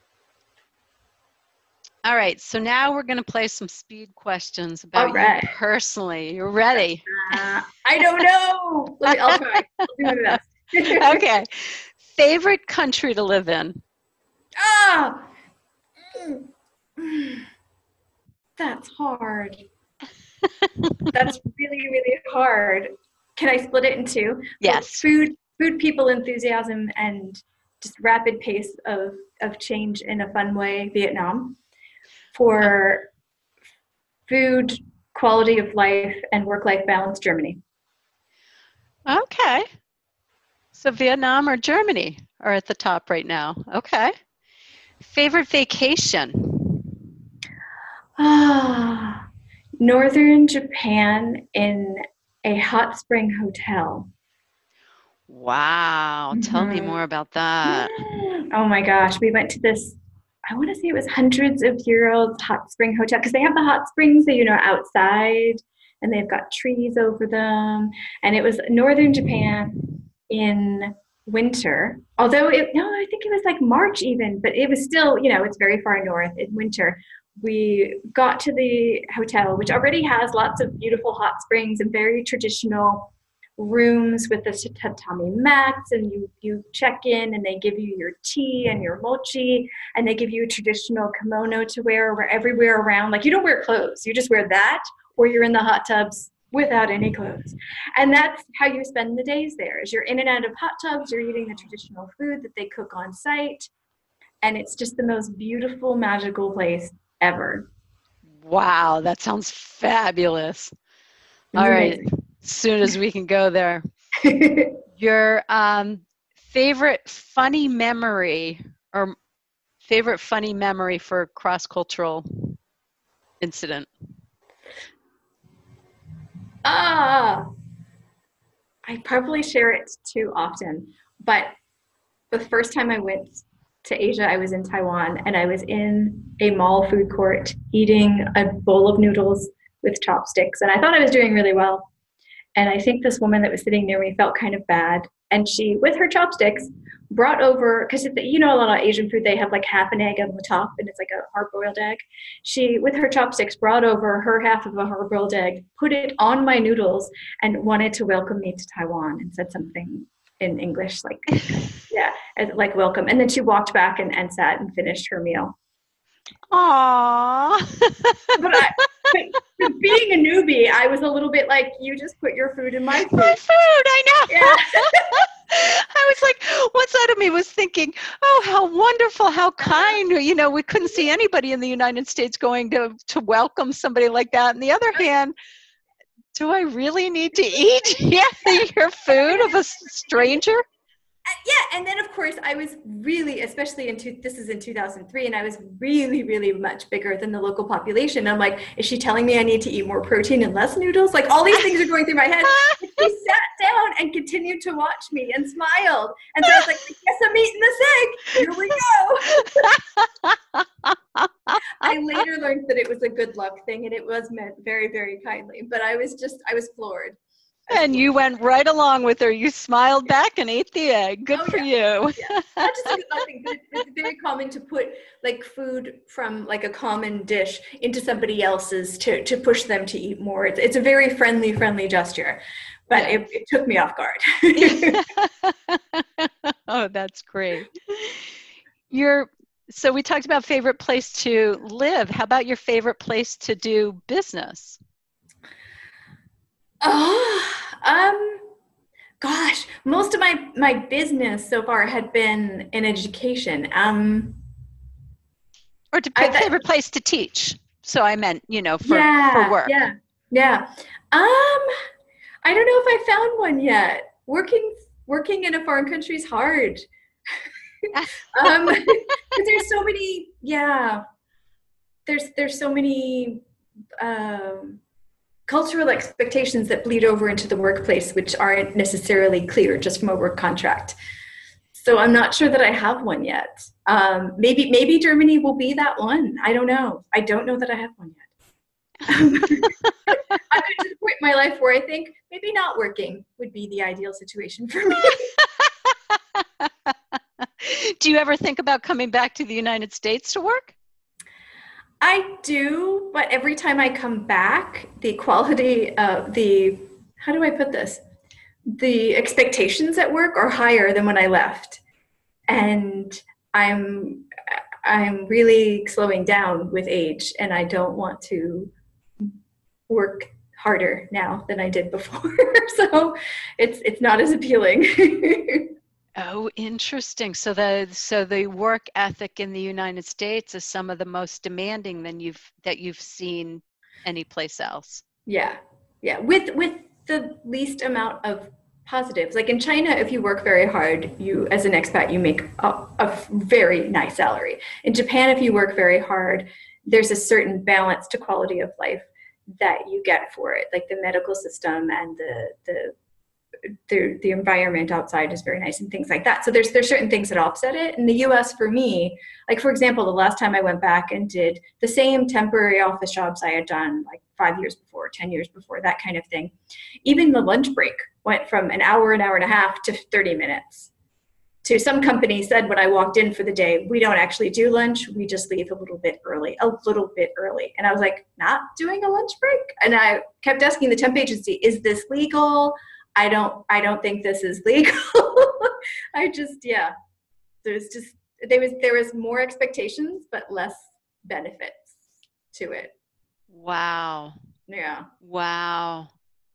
all right, so now we're going to play some speed questions about right. you personally. You're ready? Uh, I don't know. Let me, I'll try. I'll do my best. Okay. Favorite country to live in? Ah! Mm. That's hard. That's really, really hard. Can I split it in two? Yes. So food, food, people, enthusiasm, and just rapid pace of, of change in a fun way, Vietnam. For food, quality of life, and work-life balance, Germany. Okay. So Vietnam or Germany are at the top right now. Okay. Favorite vacation? Ah, northern Japan in a hot spring hotel. Wow. Mm-hmm. Tell me more about that. Oh my gosh. We went to this, I want to say it was hundreds of year old hot spring hotel because they have the hot springs that, you know, outside and they've got trees over them. And it was northern Japan in winter. Although, it, no, I think it was like March even, but it was still, you know, it's very far north in winter. We got to the hotel, which already has lots of beautiful hot springs and very traditional rooms with the tatami mats, and you, you check in and they give you your tea and your mochi, and they give you a traditional kimono to wear where everywhere around. Like you don't wear clothes, you just wear that, or you're in the hot tubs without any clothes. And that's how you spend the days there. Is you're in and out of hot tubs, you're eating the traditional food that they cook on site, and it's just the most beautiful, magical place ever. Wow, that sounds fabulous. All Amazing. Right, as soon as we can go there. Your um, favorite funny memory or favorite funny memory for cross-cultural incident? Ah, I probably share it too often, but the first time I went to Asia, I was in Taiwan, and I was in a mall food court eating a bowl of noodles with chopsticks, and I thought I was doing really well. And I think this woman that was sitting near me felt kind of bad, and she, with her chopsticks, brought over, because you know a lot of Asian food, they have like half an egg on the top, and it's like a hard-boiled egg. She, with her chopsticks, brought over her half of a hard-boiled egg, put it on my noodles, and wanted to welcome me to Taiwan, and said something in English, like, yeah, like welcome. And then she walked back and, and sat and finished her meal. Aww. But, I, but being a newbie, I was a little bit like, you just put your food in my food. My food, I know. Yeah. I was like, one side of me was thinking, oh, how wonderful, how kind. You know, we couldn't see anybody in the United States going to, to welcome somebody like that. On the other hand, do I really need to eat yeah, your food of a stranger? Yeah, and then of course I was really, especially in two, this is in two thousand three, and I was really, really much bigger than the local population. I'm like, is she telling me I need to eat more protein and less noodles? Like all these things are going through my head. But she sat down and continued to watch me and smiled, and so I was like, I guess I'm eating this egg. Here we go. I later learned that it was a good luck thing, and it was meant very, very kindly. But I was just, I was floored. And you went right along with her. You smiled back and ate the egg. Good oh, for yeah. you. Yeah. Not just a good luck thing, but it's very common to put like food from like a common dish into somebody else's to, to push them to eat more. It's, it's a very friendly, friendly gesture, but yeah. it, it took me off guard. Oh, that's great. You're, so we talked about favorite place to live. How about your favorite place to do business? Oh, um, gosh, most of my, my business so far had been in education. Um, or to pick I, favorite place to teach. So I meant, you know, for, yeah, for work. Yeah, yeah. Um, I don't know if I found one yet. Working, working in a foreign country is hard. um, because there's so many, yeah, there's, there's so many, um, cultural expectations that bleed over into the workplace, which aren't necessarily clear just from a work contract. So I'm not sure that I have one yet. Um, maybe maybe Germany will be that one. I don't know. I don't know that I have one yet. I'm at the point in my life where I think maybe not working would be the ideal situation for me. Do you ever think about coming back to the United States to work? I do, but every time I come back, the quality of the, how do I put this? The expectations at work are higher than when I left. And I'm, I'm really slowing down with age, and I don't want to work harder now than I did before. So it's, it's not as appealing. Oh, interesting. So the so the work ethic in the United States is some of the most demanding than you've that you've seen anyplace else. Yeah, yeah. With with the least amount of positives. Like in China, if you work very hard, you as an expat, you make a, a very nice salary. In Japan, if you work very hard, there's a certain balance to quality of life that you get for it. Like the medical system and the the the the environment outside is very nice and things like that. So there's there's certain things that offset it. In the U S for me, like for example, the last time I went back and did the same temporary office jobs I had done like five years before, ten years before, that kind of thing. Even the lunch break went from an hour, an hour and a half to thirty minutes. To some company said when I walked in for the day, we don't actually do lunch. We just leave a little bit early, a little bit early. And I was like, not doing a lunch break? And I kept asking the temp agency, is this legal? I don't, I don't think this is legal. I just, yeah, there's just, there was, there was more expectations, but less benefits to it. Wow. Yeah. Wow.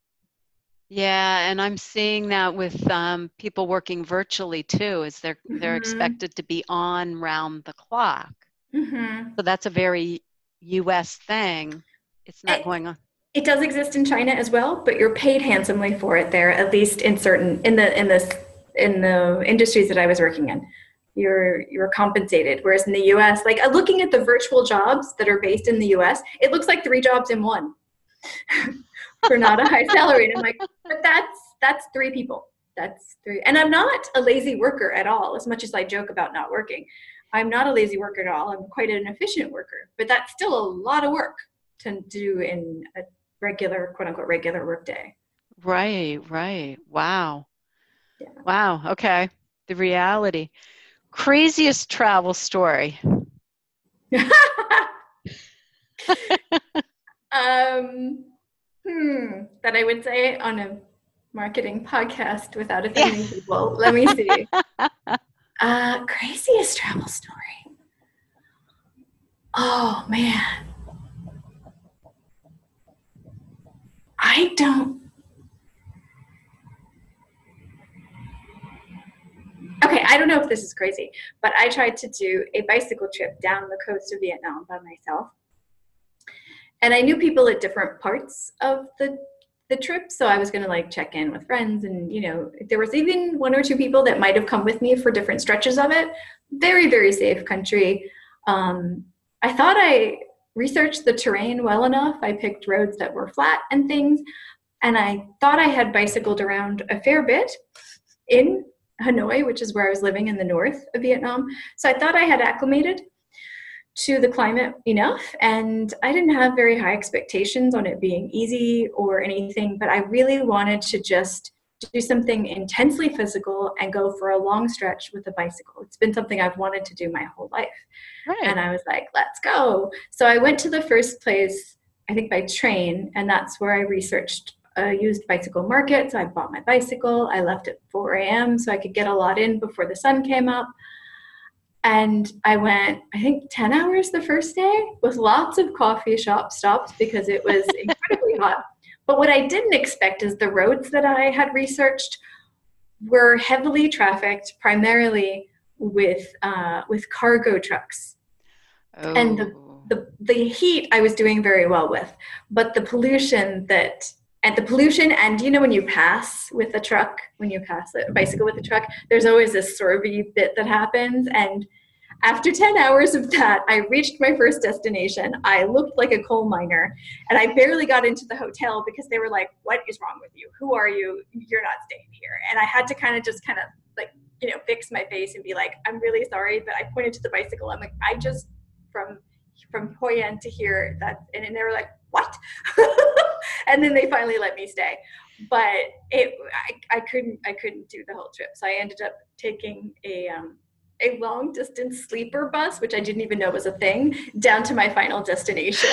Yeah. And I'm seeing that with um, people working virtually too, is they're, mm-hmm. they're expected to be on round the clock. Mm-hmm. So that's a very U S thing. It's not it, going on. It does exist in China as well, but you're paid handsomely for it there, at least in certain, in the, in this, in the industries that I was working in. you're you're compensated. Whereas in the U S, like looking at the virtual jobs that are based in the U S, it looks like three jobs in one for not a high salary. And I'm like, but that's that's three people. That's three. And I'm not a lazy worker at all, as much as I joke about not working. I'm not a lazy worker at all. I'm quite an efficient worker, but that's still a lot of work to do in a regular, quote unquote, regular work day. Right, right. Wow. Yeah. Wow. Okay. The reality. Craziest travel story. um, hmm, that I would say on a marketing podcast without offending yeah. people. Let me see. Uh, craziest travel story. Oh man. I don't. Okay, I don't know if this is crazy, but I tried to do a bicycle trip down the coast of Vietnam by myself. And I knew people at different parts of the the trip, so I was going to like check in with friends, and you know, there was even one or two people that might have come with me for different stretches of it. Very, very safe country. Um, I thought I researched the terrain well enough. I picked roads that were flat and things, and I thought I had bicycled around a fair bit in Hanoi, which is where I was living in the north of Vietnam. So I thought I had acclimated to the climate enough, and I didn't have very high expectations on it being easy or anything, but I really wanted to just do something intensely physical and go for a long stretch with a bicycle. It's been something I've wanted to do my whole life. Right. And I was like, let's go. So I went to the first place, I think by train, and that's where I researched a used bicycle market. So I bought my bicycle. I left at four a.m. so I could get a lot in before the sun came up. And I went, I think, ten hours the first day with lots of coffee shop stops because it was incredibly hot. But what I didn't expect is the roads that I had researched were heavily trafficked, primarily with uh, with cargo trucks. Oh. And the, the the heat I was doing very well with, but the pollution that and the pollution and you know when you pass with a truck, when you pass a bicycle with a truck, there's always this sorbet bit that happens. And after ten hours of that, I reached my first destination. I looked like a coal miner, and I barely got into the hotel because they were like, what is wrong with you? Who are you? You're not staying here. And I had to kind of just kind of like, you know, fix my face and be like, I'm really sorry. But I pointed to the bicycle. I'm like, I just, from from Hoi An to here, that, and, and they were like, what? And then they finally let me stay. But it, I, I couldn't, I couldn't do the whole trip. So I ended up taking a, um, a long distance sleeper bus, which I didn't even know was a thing, down to my final destination.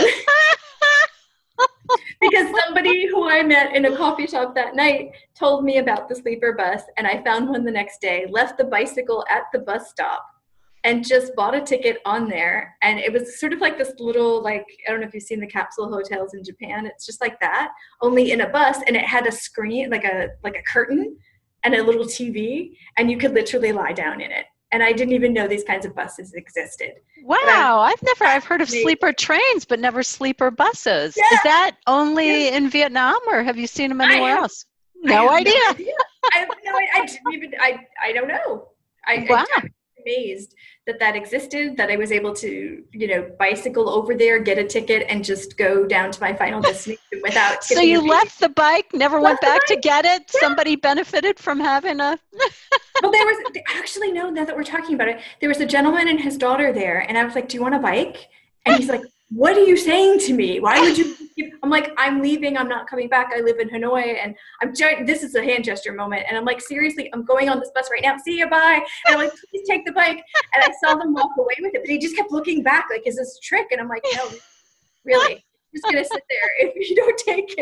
Because somebody who I met in a coffee shop that night told me about the sleeper bus, and I found one the next day, left the bicycle at the bus stop, and just bought a ticket on there. And it was sort of like this little, like, I don't know if you've seen the capsule hotels in Japan. It's just like that, only in a bus, and it had a screen, like a like a curtain and a little T V, and you could literally lie down in it. And I didn't even know these kinds of buses existed. Wow, I've never, I've heard of sleeper trains, but never sleeper buses. Yeah. Is that only yeah. in Vietnam, or have you seen them anywhere have, else? No I idea. No idea. I have no idea. I didn't even, I, I don't know. I, wow. I, I'm amazed that that existed, that I was able to, you know, bicycle over there, get a ticket, and just go down to my final destination without. So you left the bike, never left went back to get it? Yeah. Somebody benefited from having a... Well, there was, actually, no, now that we're talking about it, there was a gentleman and his daughter there, and I was like, do you want a bike? And he's like, what are you saying to me? Why would you? I'm like, I'm leaving. I'm not coming back. I live in Hanoi, and I'm trying. This is a hand gesture moment. And I'm like, seriously, I'm going on this bus right now. See you, bye. And I'm like, please take the bike. And I saw them walk away with it, but he just kept looking back like, is this a trick? And I'm like, no, really. I'm just going to sit there if you don't take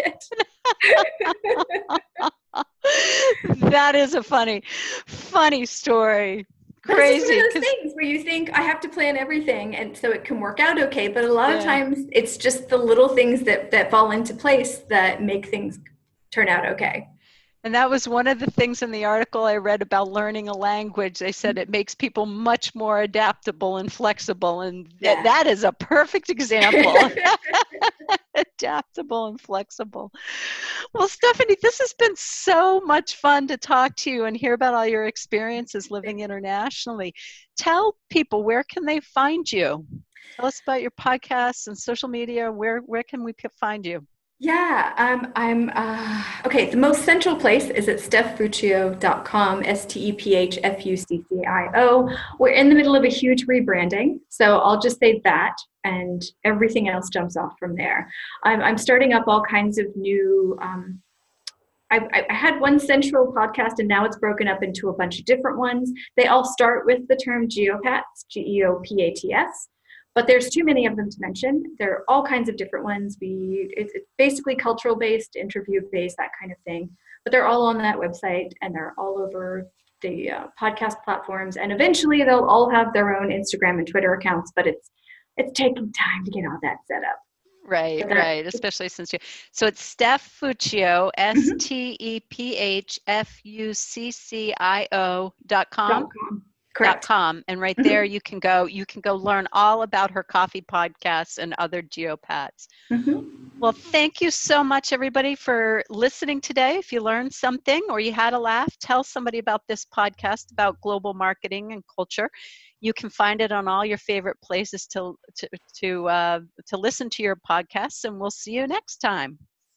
it. That is a funny, funny story. Crazy. It's one of those things where you think I have to plan everything and so it can work out okay, but a lot yeah. of times it's just the little things that that fall into place that make things turn out okay. And that was one of the things in the article I read about learning a language. They said it makes people much more adaptable and flexible, and yeah. th- that is a perfect example. adaptable and flexible. Well, Stephanie, this has been so much fun to talk to you and hear about all your experiences living internationally. Tell people, where can they find you? Tell us about your podcasts and social media. Where where can we find you? Yeah, um, I'm, uh, okay, the most central place is at steph fuccio dot com, S T E P H F U C C I O. We're in the middle of a huge rebranding, so I'll just say that, and everything else jumps off from there. I'm, I'm starting up all kinds of new, um, I, I had one central podcast, and now it's broken up into a bunch of different ones. They all start with the term geopats, G E O P A T S. But there's too many of them to mention. There are all kinds of different ones. We it's, it's basically cultural-based, interview-based, that kind of thing. But they're all on that website, and they're all over the uh, podcast platforms. And eventually, they'll all have their own Instagram and Twitter accounts. But it's it's taking time to get all that set up. Right, that, right. Especially since you. So it's Steph Fuccio, S T E P H F U C C I O dot com. Dot com, and right there you can go you can go learn all about her coffee podcasts and other geopats. Mm-hmm. Well, thank you so much, everybody, for listening today. If you learned something or you had a laugh, tell somebody about this podcast about global marketing and culture. You can find it on all your favorite places to to to, uh, to listen to your podcasts, and we'll see you next time.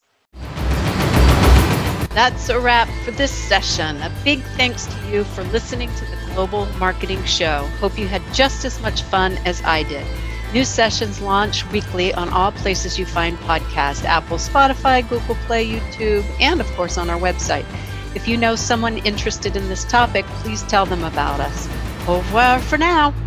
That's a wrap for this session. A big thanks to you for listening to the Global Marketing Show. Hope you had just as much fun as I did. New sessions launch weekly on all places you find podcasts: Apple, Spotify, Google Play, YouTube, and of course on our website. If you know someone interested in this topic, please tell them about us. Au revoir for now.